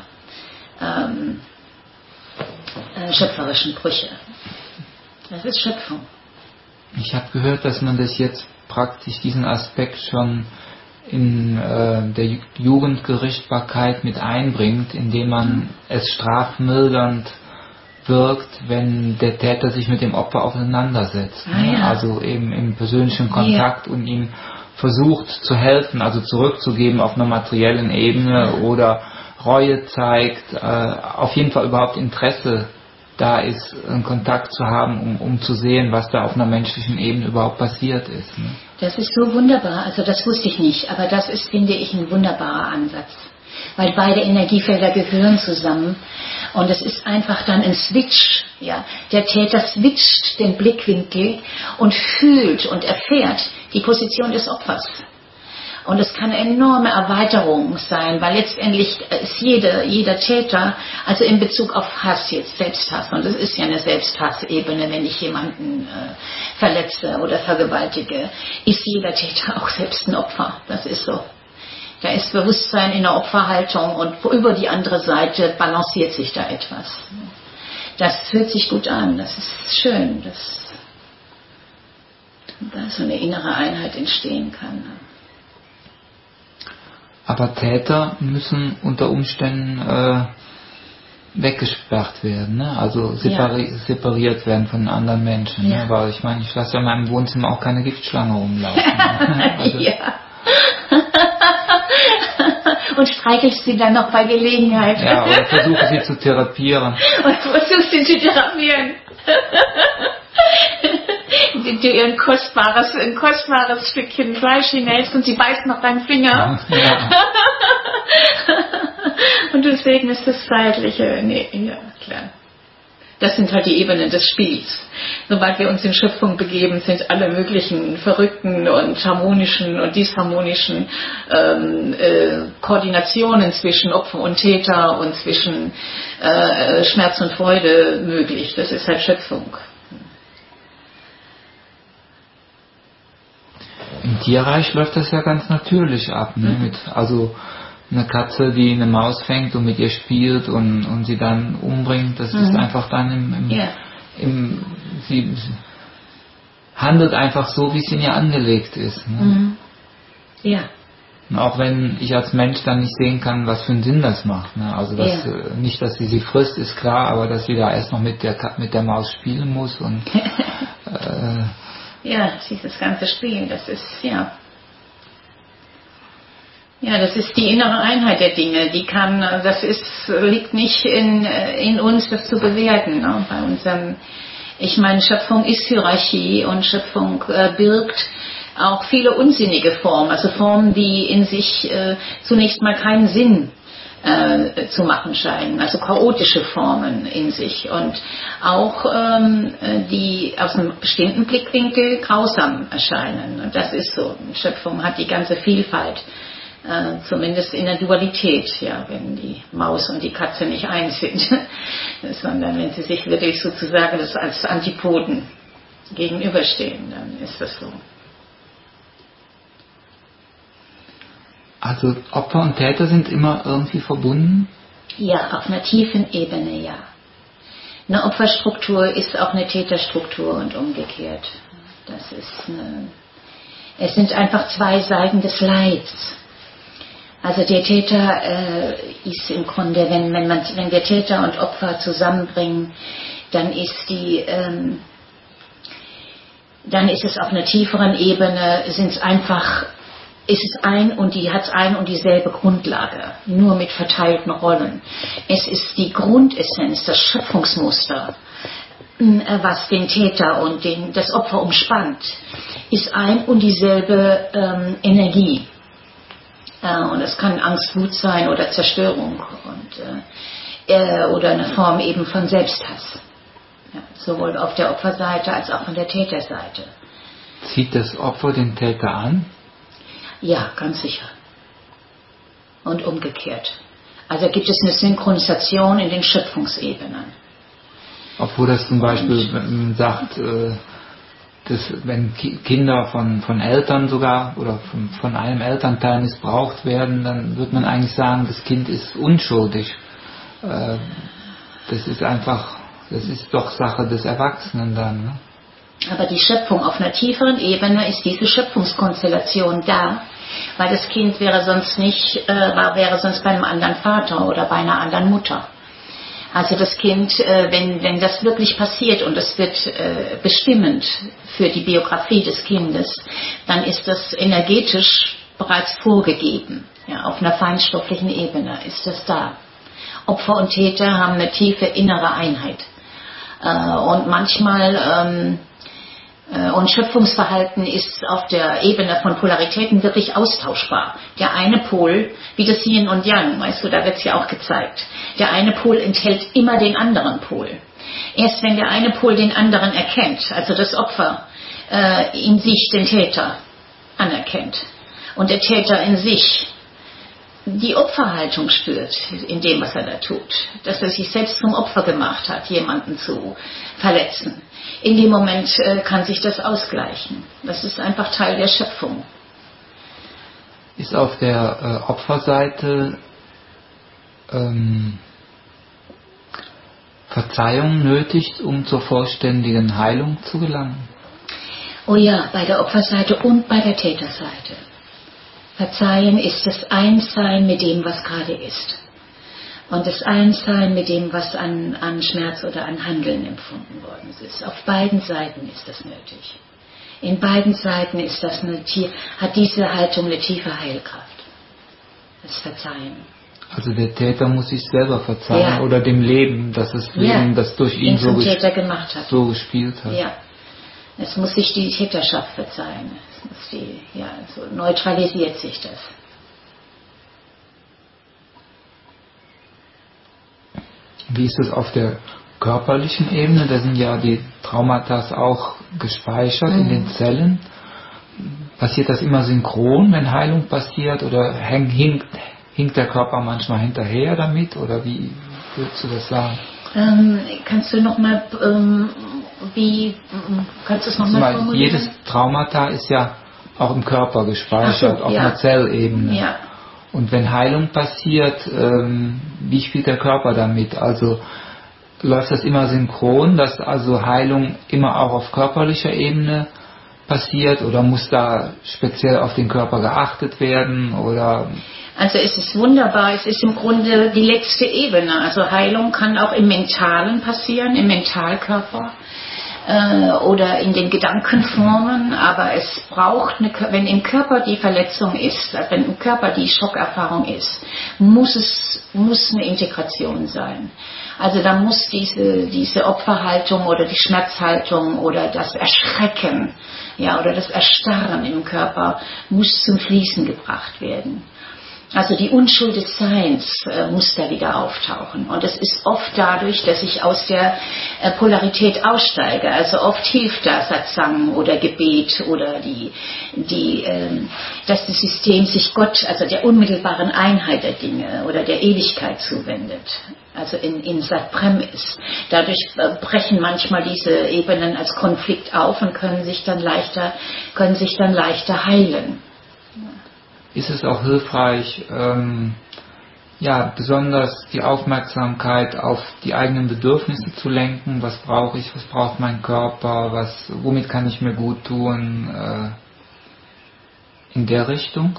schöpferischen Brüche. Das ist Schöpfung. Ich habe gehört, dass man das jetzt praktisch diesen Aspekt schon in der Jugendgerichtbarkeit mit einbringt, indem man es strafmildernd wirkt, wenn der Täter sich mit dem Opfer auseinandersetzt. Ja. Also eben im persönlichen Kontakt und ihm versucht zu helfen, also zurückzugeben auf einer materiellen Ebene oder Reue zeigt, auf jeden Fall überhaupt Interesse da ist, einen Kontakt zu haben, um zu sehen, was da auf einer menschlichen Ebene überhaupt passiert ist. Ne? Das ist so wunderbar, also das wusste ich nicht, aber das ist, finde ich, ein wunderbarer Ansatz. Weil beide Energiefelder gehören zusammen und es ist einfach dann ein Switch. Ja? Der Täter switcht den Blickwinkel und fühlt und erfährt die Position des Opfers. Und es kann eine enorme Erweiterung sein, weil letztendlich ist jeder Täter, also in Bezug auf Hass jetzt, Selbsthass, und das ist ja eine Selbsthassebene, wenn ich jemanden verletze oder vergewaltige, ist jeder Täter auch selbst ein Opfer. Das ist so. Da ist Bewusstsein in der Opferhaltung und über die andere Seite balanciert sich da etwas. Das fühlt sich gut an, das ist schön, dass da so eine innere Einheit entstehen kann. Aber Täter müssen unter Umständen weggesperrt werden, ne? Also separiert werden von anderen Menschen. Ja. Ne? Weil ich meine, ich lasse ja in meinem Wohnzimmer auch keine Giftschlange rumlaufen. Ne? Also, ja. Und streichelst sie dann noch bei Gelegenheit. Ja, oder versuche sie zu therapieren. Und versuchst sie zu therapieren. Du ihr ein kostbares Stückchen Fleisch hinhältst und sie beißt noch deinen Finger. Ja. Und du segnest das Zeitliche. Nee, ja, klar. Das sind halt die Ebenen des Spiels. Sobald wir uns in Schöpfung begeben, sind alle möglichen verrückten und harmonischen und disharmonischen Koordinationen zwischen Opfer und Täter und zwischen Schmerz und Freude möglich. Das ist halt Schöpfung. Im Tierreich läuft das ja ganz natürlich ab. Ne? Also eine Katze, die eine Maus fängt und mit ihr spielt und sie dann umbringt, das ist einfach dann sie handelt einfach so, wie es in ihr angelegt ist. Ne? Ja. Und auch wenn ich als Mensch dann nicht sehen kann, was für einen Sinn das macht. Ne? Also nicht, dass sie frisst, ist klar, aber dass sie da erst noch mit der Maus spielen muss und ja, dieses ganze Spiel, das ist, ja, das ist die innere Einheit der Dinge, liegt nicht in uns, das zu bewerten, ne? Bei unserem, ich meine, Schöpfung ist Hierarchie und Schöpfung birgt auch viele unsinnige Formen, also Formen, die in sich zunächst mal keinen Sinn zu machen scheinen, also chaotische Formen in sich und auch die aus einem bestimmten Blickwinkel grausam erscheinen. Und das ist so. Schöpfung hat die ganze Vielfalt, zumindest in der Dualität, ja, wenn die Maus und die Katze nicht eins sind, sondern wenn sie sich wirklich sozusagen als Antipoden gegenüberstehen, dann ist das so. Also Opfer und Täter sind immer irgendwie verbunden? Ja, auf einer tiefen Ebene, ja. Eine Opferstruktur ist auch eine Täterstruktur und umgekehrt. Es sind einfach zwei Seiten des Leids. Also der Täter ist im Grunde, wenn wir Täter und Opfer zusammenbringen, dann ist dann ist es auf einer tieferen Ebene, ist es ein und die hat ein und dieselbe Grundlage, nur mit verteilten Rollen. Es ist die Grundessenz, das Schöpfungsmuster, was den Täter und das Opfer umspannt, ist ein und dieselbe Energie. Und es kann Angst, Wut sein oder Zerstörung oder eine Form eben von Selbsthass. Ja, sowohl auf der Opferseite als auch von der Täterseite. Zieht das Opfer den Täter an? Ja, ganz sicher. Und umgekehrt. Also gibt es eine Synchronisation in den Schöpfungsebenen. Obwohl das zum Beispiel sagt, dass wenn Kinder von Eltern sogar oder von einem Elternteil missbraucht werden, dann wird man eigentlich sagen, das Kind ist unschuldig. Das ist doch Sache des Erwachsenen dann. Ne? Aber die Schöpfung auf einer tieferen Ebene ist diese Schöpfungskonstellation da, weil das Kind wäre sonst bei einem anderen Vater oder bei einer anderen Mutter. Also das Kind, wenn das wirklich passiert und es wird bestimmend für die Biografie des Kindes, dann ist das energetisch bereits vorgegeben. Ja, auf einer feinstofflichen Ebene ist das da. Opfer und Täter haben eine tiefe innere Einheit. Und manchmal und Schöpfungsverhalten ist auf der Ebene von Polaritäten wirklich austauschbar. Der eine Pol, wie das Yin und Yang, weißt du, da wird es ja auch gezeigt. Der eine Pol enthält immer den anderen Pol. Erst wenn der eine Pol den anderen erkennt, also das Opfer in sich den Täter anerkennt und der Täter in sich die Opferhaltung spürt in dem, was er da tut, dass er sich selbst zum Opfer gemacht hat, jemanden zu verletzen. In dem Moment kann sich das ausgleichen. Das ist einfach Teil der Schöpfung. Ist auf der Opferseite Verzeihung nötig, um zur vollständigen Heilung zu gelangen? Oh ja, bei der Opferseite und bei der Täterseite. Verzeihen ist das Einssein mit dem, was gerade ist. Und das Einssein mit dem, was an Schmerz oder an Handeln empfunden worden ist. Auf beiden Seiten ist das nötig. In beiden Seiten ist das hat diese Haltung eine tiefe Heilkraft. Das Verzeihen. Also der Täter muss sich selber verzeihen, ja. Oder dem Leben, das durch ihn so gespielt hat. Ja. Es muss sich die Täterschaft verzeihen. So neutralisiert sich das. Wie ist es auf der körperlichen Ebene? Da sind ja die Traumata auch gespeichert in den Zellen. Passiert das immer synchron, wenn Heilung passiert? Oder hinkt der Körper manchmal hinterher damit? Oder wie würdest du das sagen? Kannst du nochmal formulieren? Jedes Traumata ist ja auch im Körper gespeichert, auf einer Zellebene. Ja. Und wenn Heilung passiert, wie spielt der Körper damit? Also läuft das immer synchron, dass also Heilung immer auch auf körperlicher Ebene passiert, oder muss da speziell auf den Körper geachtet werden? Oder also es ist wunderbar, es ist im Grunde die letzte Ebene. Also Heilung kann auch im Mentalen passieren, im Mentalkörper oder in den Gedankenformen, aber es braucht, wenn im Körper die Verletzung ist, wenn im Körper die Schockerfahrung ist, muss eine Integration sein. Also da muss diese Opferhaltung oder die Schmerzhaltung oder das Erschrecken, oder das Erstarren im Körper muss zum Fließen gebracht werden. Also die Unschuld des Seins muss da wieder auftauchen. Und es ist oft dadurch, dass ich aus der Polarität aussteige. Also oft hilft da Satsang oder Gebet oder dass das System sich Gott, also der unmittelbaren Einheit der Dinge oder der Ewigkeit zuwendet. Also in Satprem ist. Dadurch brechen manchmal diese Ebenen als Konflikt auf und können sich dann leichter heilen. Ist es auch hilfreich, besonders die Aufmerksamkeit auf die eigenen Bedürfnisse zu lenken? Was brauche ich, was braucht mein Körper, womit kann ich mir gut tun, in der Richtung?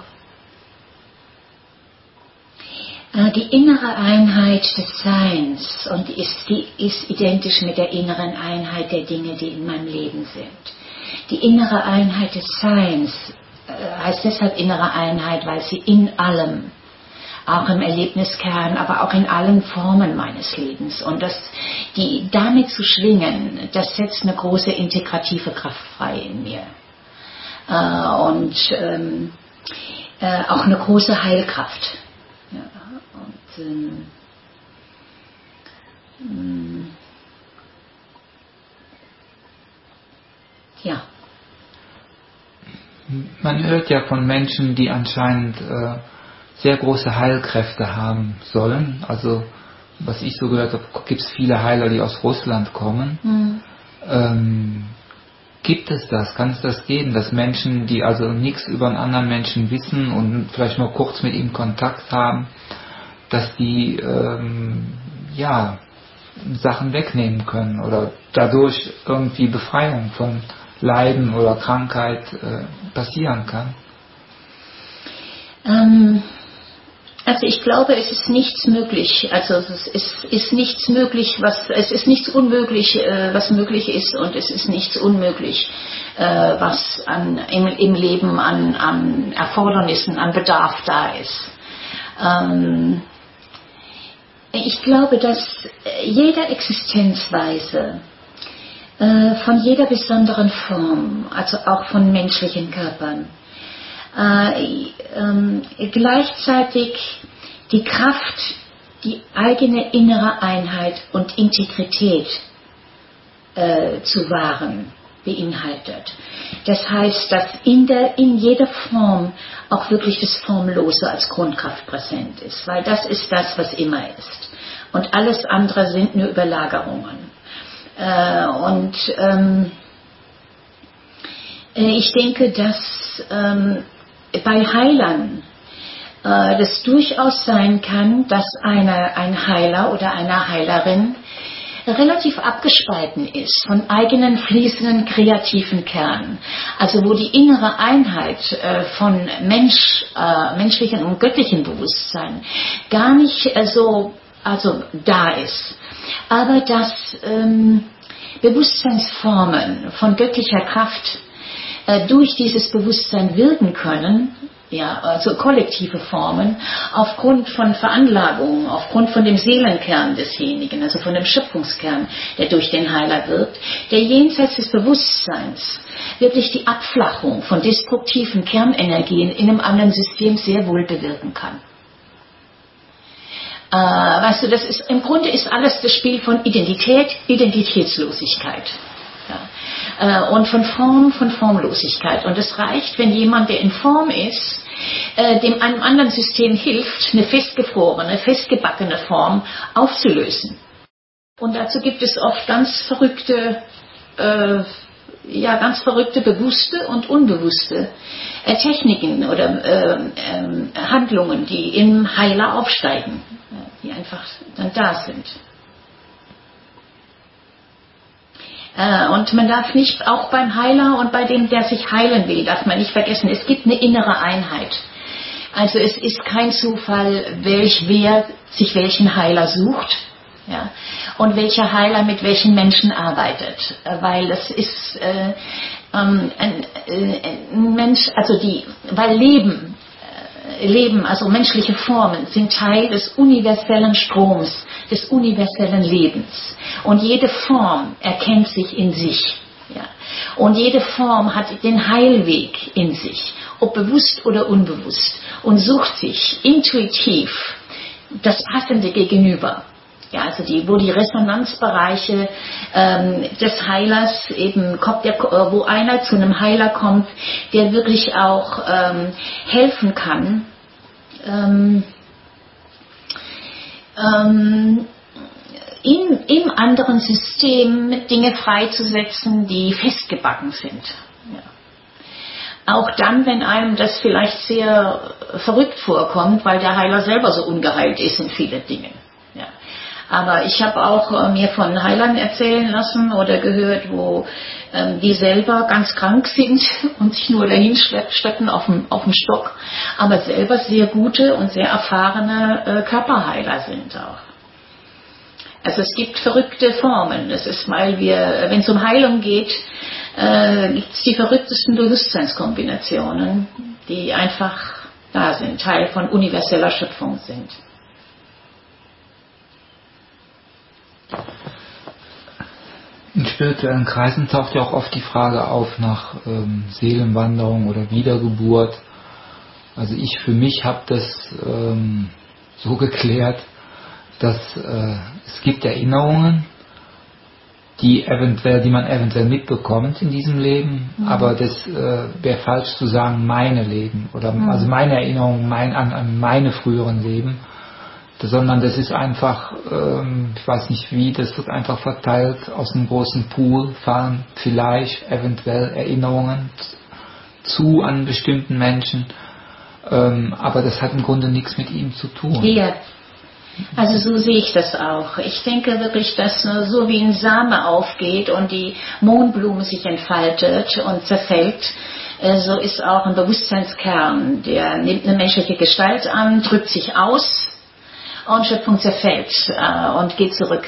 Die innere Einheit des Seins ist identisch mit der inneren Einheit der Dinge, die in meinem Leben sind. Die innere Einheit des Seins heißt deshalb innere Einheit, weil sie in allem, auch im Erlebniskern, aber auch in allen Formen meines Lebens. Und damit zu schwingen, das setzt eine große integrative Kraft frei in mir. Und auch eine große Heilkraft. Ja, und, ja. Man hört ja von Menschen, die anscheinend sehr große Heilkräfte haben sollen. Also, was ich so gehört habe, gibt es viele Heiler, die aus Russland kommen. Gibt es das? Kann es das geben, dass Menschen, die also nichts über einen anderen Menschen wissen und vielleicht nur kurz mit ihm Kontakt haben, dass die Sachen wegnehmen können oder dadurch irgendwie Befreiung von Leiden oder Krankheit passieren kann? Also ich glaube, es ist nichts möglich. Also es ist nichts möglich, es ist nichts unmöglich, was möglich ist, und es ist nichts unmöglich, was im Leben an Erfordernissen, an Bedarf da ist. Ich glaube, dass jede Existenzweise von jeder besonderen Form, also auch von menschlichen Körpern, gleichzeitig die Kraft, die eigene innere Einheit und Integrität zu wahren beinhaltet. Das heißt, dass in jeder Form auch wirklich das Formlose als Grundkraft präsent ist, weil das ist das, was immer ist. Und alles andere sind nur Überlagerungen. Ich denke, dass bei Heilern das durchaus sein kann, dass ein Heiler oder eine Heilerin relativ abgespalten ist von eigenen fließenden kreativen Kern. Also wo die innere Einheit von menschlichen und göttlichen Bewusstsein gar nicht so da ist. Aber dass Bewusstseinsformen von göttlicher Kraft durch dieses Bewusstsein wirken können, ja, also kollektive Formen, aufgrund von Veranlagungen, aufgrund von dem Seelenkern desjenigen, also von dem Schöpfungskern, der durch den Heiler wirkt, der jenseits des Bewusstseins wirklich die Abflachung von destruktiven Kernenergien in einem anderen System sehr wohl bewirken kann. Weißt du, im Grunde ist alles das Spiel von Identitätslosigkeit. Ja. Und von Formlosigkeit. Und es reicht, wenn jemand, der in Form ist, dem einem anderen System hilft, eine festgefrorene, festgebackene Form aufzulösen. Und dazu gibt es oft ganz verrückte bewusste und unbewusste Techniken oder Handlungen, die im Heiler aufsteigen, die einfach dann da sind. Und man darf nicht, auch beim Heiler und bei dem, der sich heilen will, darf man nicht vergessen, es gibt eine innere Einheit. Also es ist kein Zufall, wer sich welchen Heiler sucht, ja, und welcher Heiler mit welchen Menschen arbeitet. Weil es ist ein Mensch, weil Leben, also menschliche Formen, sind Teil des universellen Stroms, des universellen Lebens. Und jede Form erkennt sich in sich. Ja. Und jede Form hat den Heilweg in sich, ob bewusst oder unbewusst, und sucht sich intuitiv das passende Gegenüber. Ja, also wo die Resonanzbereiche des Heilers eben kommt, wo einer zu einem Heiler kommt, der wirklich auch helfen kann, im anderen System Dinge freizusetzen, die festgebacken sind. Ja. Auch dann, wenn einem das vielleicht sehr verrückt vorkommt, weil der Heiler selber so ungeheilt ist in vielen Dingen. Ja. Aber ich habe auch mir von Heilern erzählen lassen oder gehört, wo die selber ganz krank sind und sich nur dahin schleppen auf dem Stock, aber selber sehr gute und sehr erfahrene Körperheiler sind auch. Also es gibt verrückte Formen. Das ist, wenn es um Heilung geht, gibt es die verrücktesten Bewusstseinskombinationen, die einfach da sind, Teil von universeller Schöpfung sind. In spirituellen Kreisen taucht ja auch oft die Frage auf nach Seelenwanderung oder Wiedergeburt. Also ich für mich habe das so geklärt, dass es gibt Erinnerungen, die man eventuell mitbekommt in diesem Leben, aber das wäre falsch zu sagen, meine Leben oder also meine Erinnerungen an meine früheren Leben, sondern das ist einfach, ich weiß nicht wie, das wird einfach verteilt aus einem großen Pool, fallen vielleicht eventuell Erinnerungen zu an bestimmten Menschen, aber das hat im Grunde nichts mit ihm zu tun. Ja. Also so sehe ich das auch. Ich denke wirklich, dass so wie ein Same aufgeht und die Mohnblume sich entfaltet und zerfällt, so ist auch ein Bewusstseinskern, der nimmt eine menschliche Gestalt an, drückt sich aus und Schöpfung zerfällt und geht zurück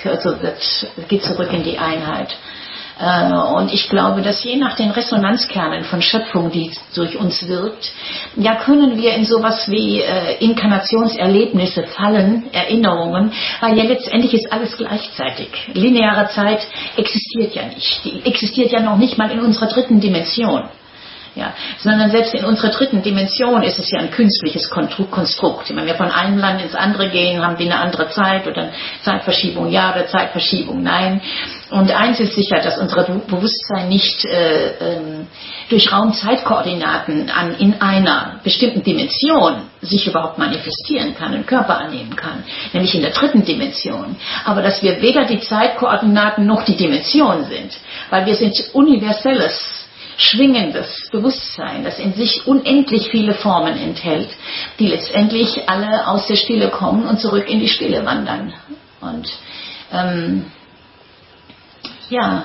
in die Einheit. Und ich glaube, dass je nach den Resonanzkernen von Schöpfung, die durch uns wirkt, ja, können wir in sowas wie Inkarnationserlebnisse fallen, Erinnerungen, weil ja letztendlich ist alles gleichzeitig. Lineare Zeit existiert ja nicht. Die existiert ja noch nicht mal in unserer dritten Dimension. Ja, sondern selbst in unserer dritten Dimension ist es ja ein künstliches Konstrukt. Wenn wir von einem Land ins andere gehen, haben wir eine andere Zeit oder Zeitverschiebung ja oder Zeitverschiebung nein. Und eins ist sicher, dass unser Bewusstsein nicht durch Raum-Zeit-Koordinaten in einer bestimmten Dimension sich überhaupt manifestieren kann, einen Körper annehmen kann, nämlich in der dritten Dimension. Aber dass wir weder die Zeitkoordinaten noch die Dimension sind, weil wir sind universelles, schwingendes Bewusstsein, das in sich unendlich viele Formen enthält, die letztendlich alle aus der Stille kommen und zurück in die Stille wandern. Und ja.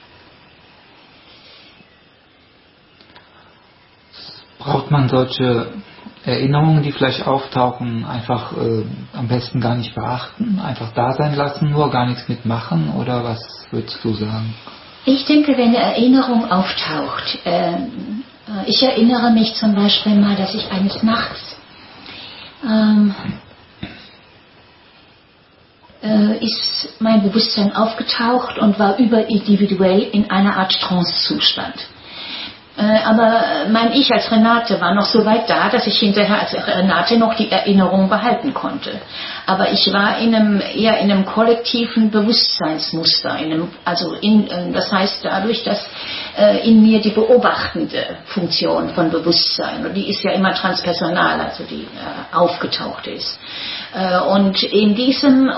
Braucht man solche Erinnerungen, die vielleicht auftauchen, einfach am besten gar nicht beachten, einfach da sein lassen, nur gar nichts mitmachen, oder was würdest du sagen? Ich denke, wenn eine Erinnerung auftaucht, ich erinnere mich zum Beispiel mal, dass ich eines Nachts ist mein Bewusstsein aufgetaucht und war überindividuell in einer Art Trance-Zustand. Aber mein Ich als Renate war noch so weit da, dass ich hinterher als Renate noch die Erinnerung behalten konnte. Aber ich war eher in einem kollektiven Bewusstseinsmuster, das heißt dadurch, dass in mir die beobachtende Funktion von Bewusstsein, und die ist ja immer transpersonal, also die aufgetaucht ist. Und in diesem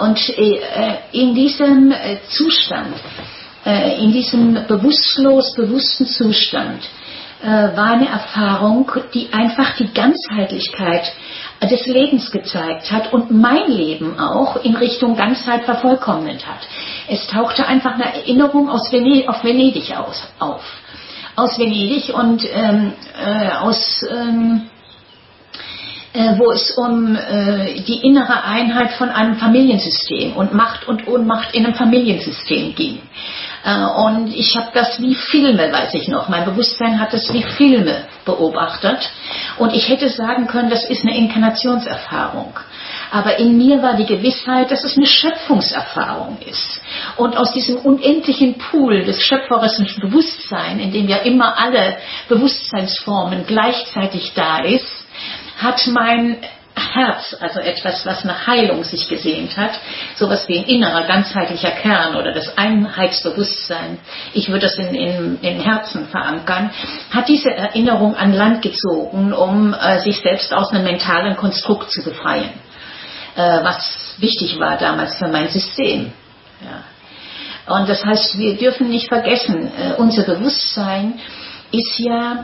Zustand, in diesem bewussten Zustand, war eine Erfahrung, die einfach die Ganzheitlichkeit des Lebens gezeigt hat und mein Leben auch in Richtung Ganzheit vervollkommnet hat. Es tauchte einfach eine Erinnerung auf Venedig auf. Aus Venedig und wo es um die innere Einheit von einem Familiensystem und Macht und Ohnmacht in einem Familiensystem ging. Und ich habe das wie Filme, weiß ich noch, mein Bewusstsein hat das wie Filme beobachtet und ich hätte sagen können, das ist eine Inkarnationserfahrung. Aber in mir war die Gewissheit, dass es eine Schöpfungserfahrung ist. Und aus diesem unendlichen Pool des schöpferischen Bewusstseins, in dem ja immer alle Bewusstseinsformen gleichzeitig da ist, hat mein Herz, also etwas, was nach Heilung sich gesehnt hat, sowas wie ein innerer, ganzheitlicher Kern oder das Einheitsbewusstsein, ich würde das im Herzen verankern, hat diese Erinnerung an Land gezogen, um sich selbst aus einem mentalen Konstrukt zu befreien, was wichtig war damals für mein System. Ja. Und das heißt, wir dürfen nicht vergessen, unser Bewusstsein ist ja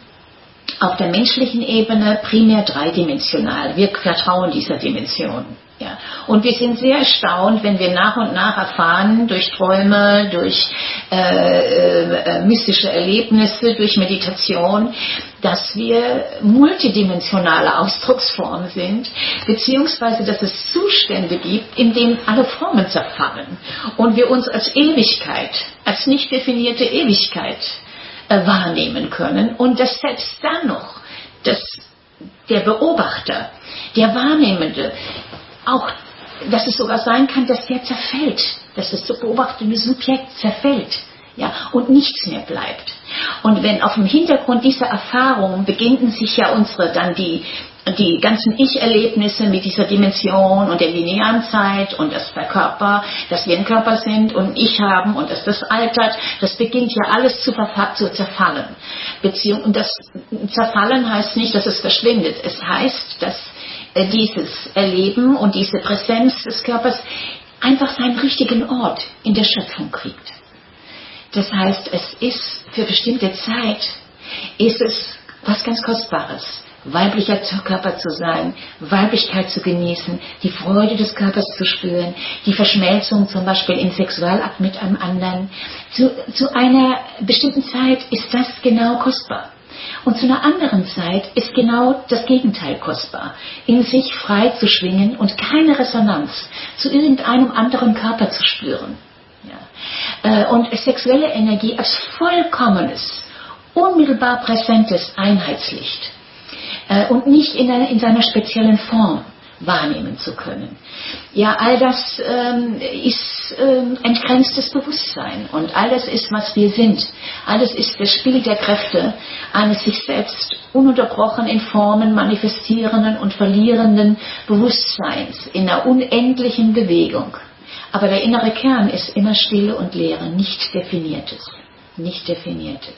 auf der menschlichen Ebene primär dreidimensional. Wir vertrauen dieser Dimension. Ja. Und wir sind sehr erstaunt, wenn wir nach und nach erfahren, durch Träume, durch mystische Erlebnisse, durch Meditation, dass wir multidimensionale Ausdrucksformen sind, beziehungsweise dass es Zustände gibt, in denen alle Formen zerfallen und wir uns als Ewigkeit, als nicht definierte Ewigkeit wahrnehmen können und dass selbst dann noch der Beobachter, der Wahrnehmende, auch, dass es sogar sein kann, dass der zerfällt, dass das zu beobachtende Subjekt zerfällt, ja, und nichts mehr bleibt. Und wenn auf dem Hintergrund dieser Erfahrungen beginnen sich ja die ganzen Ich-Erlebnisse mit dieser Dimension und der linearen Zeit und dass der Körper, dass wir ein Körper sind und ein Ich haben und dass das altert, das beginnt ja alles zu zerfallen. Und das Zerfallen heißt nicht, dass es verschwindet. Es heißt, dass dieses Erleben und diese Präsenz des Körpers einfach seinen richtigen Ort in der Schöpfung kriegt. Das heißt, es ist für bestimmte Zeit, ist es was ganz Kostbares, weiblicher Körper zu sein, Weiblichkeit zu genießen, die Freude des Körpers zu spüren, die Verschmelzung zum Beispiel im Sexualakt mit einem anderen. Zu einer bestimmten Zeit ist das genau kostbar. Und zu einer anderen Zeit ist genau das Gegenteil kostbar, in sich frei zu schwingen und keine Resonanz zu irgendeinem anderen Körper zu spüren. Ja. Und sexuelle Energie als vollkommenes, unmittelbar präsentes Einheitslicht und nicht in seiner speziellen Form wahrnehmen zu können. Ja, all das ist entgrenztes Bewusstsein und alles ist, was wir sind. Alles ist das Spiel der Kräfte eines sich selbst ununterbrochen in Formen manifestierenden und verlierenden Bewusstseins in einer unendlichen Bewegung. Aber der innere Kern ist immer Stille und Leere, nicht Definiertes. Nicht Definiertes.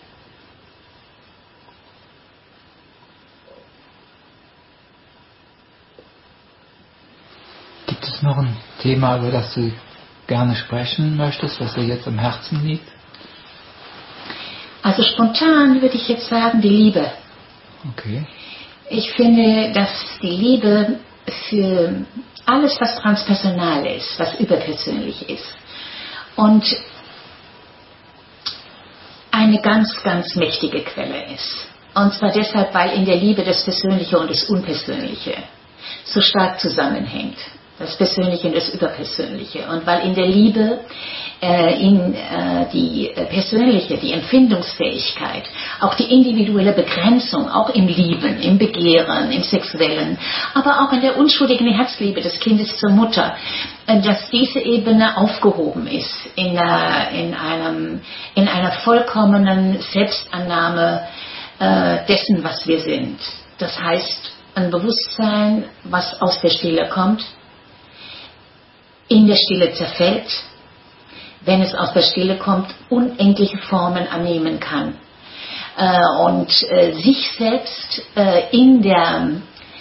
Gibt es noch ein Thema, über das du gerne sprechen möchtest, was dir jetzt am Herzen liegt? Also spontan würde ich jetzt sagen, die Liebe. Okay. Ich finde, dass die Liebe für alles, was transpersonal ist, was überpersönlich ist, und eine ganz, ganz mächtige Quelle ist. Und zwar deshalb, weil in der Liebe das Persönliche und das Unpersönliche so stark zusammenhängt. Das Persönliche und das Überpersönliche. Und weil in der Liebe die persönliche, die Empfindungsfähigkeit, auch die individuelle Begrenzung, auch im Lieben, im Begehren, im Sexuellen, aber auch in der unschuldigen Herzliebe des Kindes zur Mutter, dass diese Ebene aufgehoben ist in einer vollkommenen Selbstannahme dessen, was wir sind. Das heißt, ein Bewusstsein, was aus der Stille kommt, in der Stille zerfällt, wenn es aus der Stille kommt, unendliche Formen annehmen kann und sich selbst in der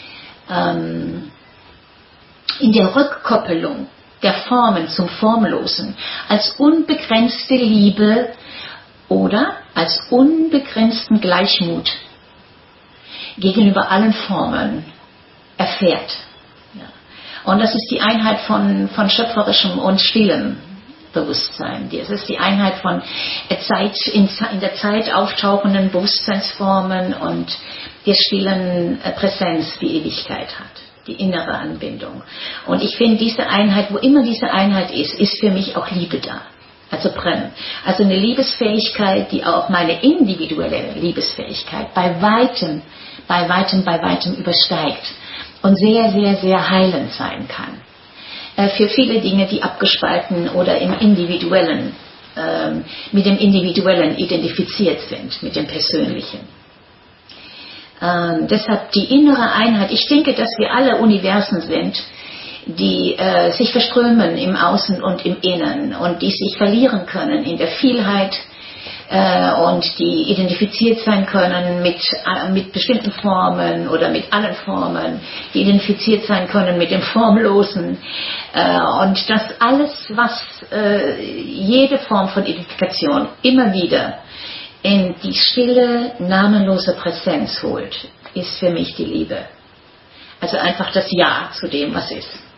Rückkoppelung der Formen zum Formlosen als unbegrenzte Liebe oder als unbegrenzten Gleichmut gegenüber allen Formen erfährt. Und das ist die Einheit von schöpferischem und stillem Bewusstsein. Das ist die Einheit von in der Zeit auftauchenden Bewusstseinsformen und der stillen Präsenz, die Ewigkeit hat, die innere Anbindung. Und ich finde, diese Einheit, wo immer diese Einheit ist für mich auch Liebe da. Also brennen. Also eine Liebesfähigkeit, die auch meine individuelle Liebesfähigkeit bei weitem übersteigt. Und sehr, sehr, sehr heilend sein kann. Für viele Dinge, die abgespalten oder mit dem Individuellen identifiziert sind, mit dem Persönlichen. Deshalb die innere Einheit. Ich denke, dass wir alle Universen sind, die sich verströmen im Außen und im Innen und die sich verlieren können in der Vielheit und die identifiziert sein können mit bestimmten Formen oder mit allen Formen, die identifiziert sein können mit dem Formlosen und dass alles, was jede Form von Identifikation immer wieder in die stille, namenlose Präsenz holt, ist für mich die Liebe. Also einfach das Ja zu dem, was ist.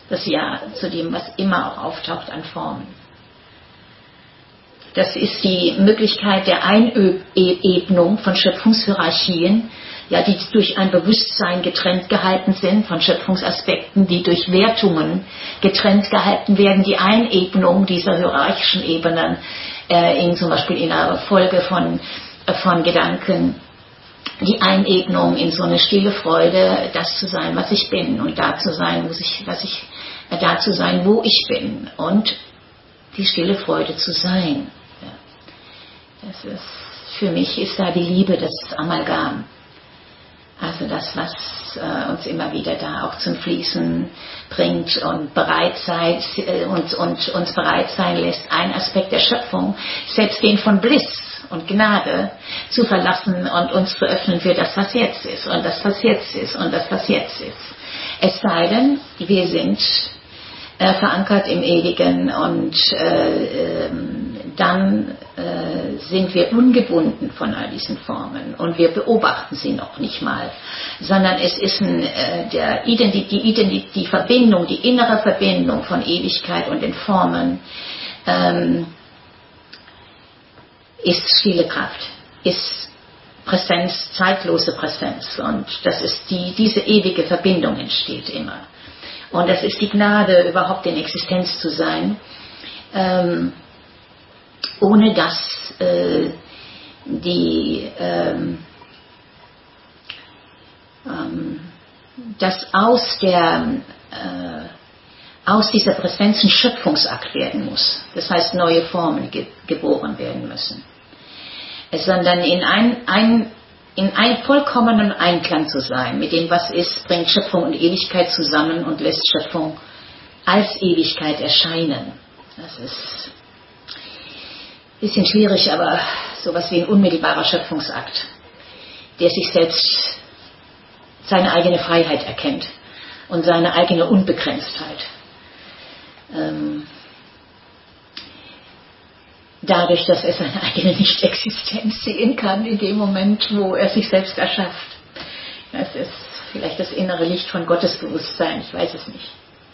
das Ja zu dem, was immer auch auftaucht an Formen. Das ist die Möglichkeit der Einebnung von Schöpfungshierarchien, ja, die durch ein Bewusstsein getrennt gehalten sind, von Schöpfungsaspekten, die durch Wertungen getrennt gehalten werden. Die Einebnung dieser hierarchischen Ebenen, zum Beispiel in einer Folge von Gedanken, die Einebnung in so eine stille Freude, das zu sein, was ich bin, und da zu sein, da zu sein, wo ich bin, und die stille Freude zu sein. Ja. Das ist, für mich ist da die Liebe das Amalgam. Also das, was uns immer wieder da auch zum Fließen bringt und uns bereit sein lässt, einen Aspekt der Schöpfung, selbst den von Bliss und Gnade, zu verlassen und uns zu öffnen für das, was jetzt ist, und das, was jetzt ist, und das, was jetzt ist. Es sei denn, wir sind verankert im Ewigen, und dann sind wir ungebunden von all diesen Formen, und wir beobachten sie noch nicht mal, sondern es ist die Verbindung, die innere Verbindung von Ewigkeit und den Formen, ist stille Kraft, ist Präsenz, zeitlose Präsenz, und das ist diese ewige Verbindung entsteht immer. Und das ist die Gnade, überhaupt in Existenz zu sein, ohne dass dass aus dieser Präsenz ein Schöpfungsakt werden muss. Das heißt, neue Formen geboren werden müssen. Sondern in ein vollkommenen Einklang zu sein mit dem, was ist, bringt Schöpfung und Ewigkeit zusammen und lässt Schöpfung als Ewigkeit erscheinen. Das ist ein bisschen schwierig, aber sowas wie ein unmittelbarer Schöpfungsakt, der sich selbst seine eigene Freiheit erkennt und seine eigene Unbegrenztheit. Dadurch, dass er seine eigene Nicht-Existenz sehen kann, in dem Moment, wo er sich selbst erschafft. Das ist vielleicht das innere Licht von Gottesbewusstsein, ich weiß es nicht.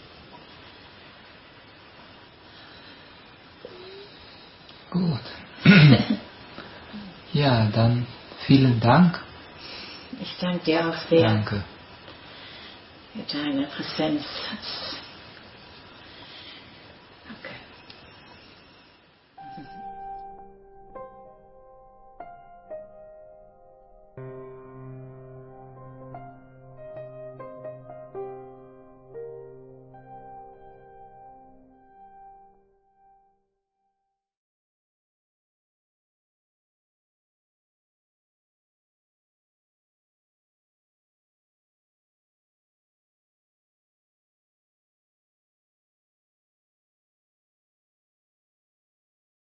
Gut. Ja, dann vielen Dank. Ich danke dir auch sehr. Danke. Für deine Präsenz.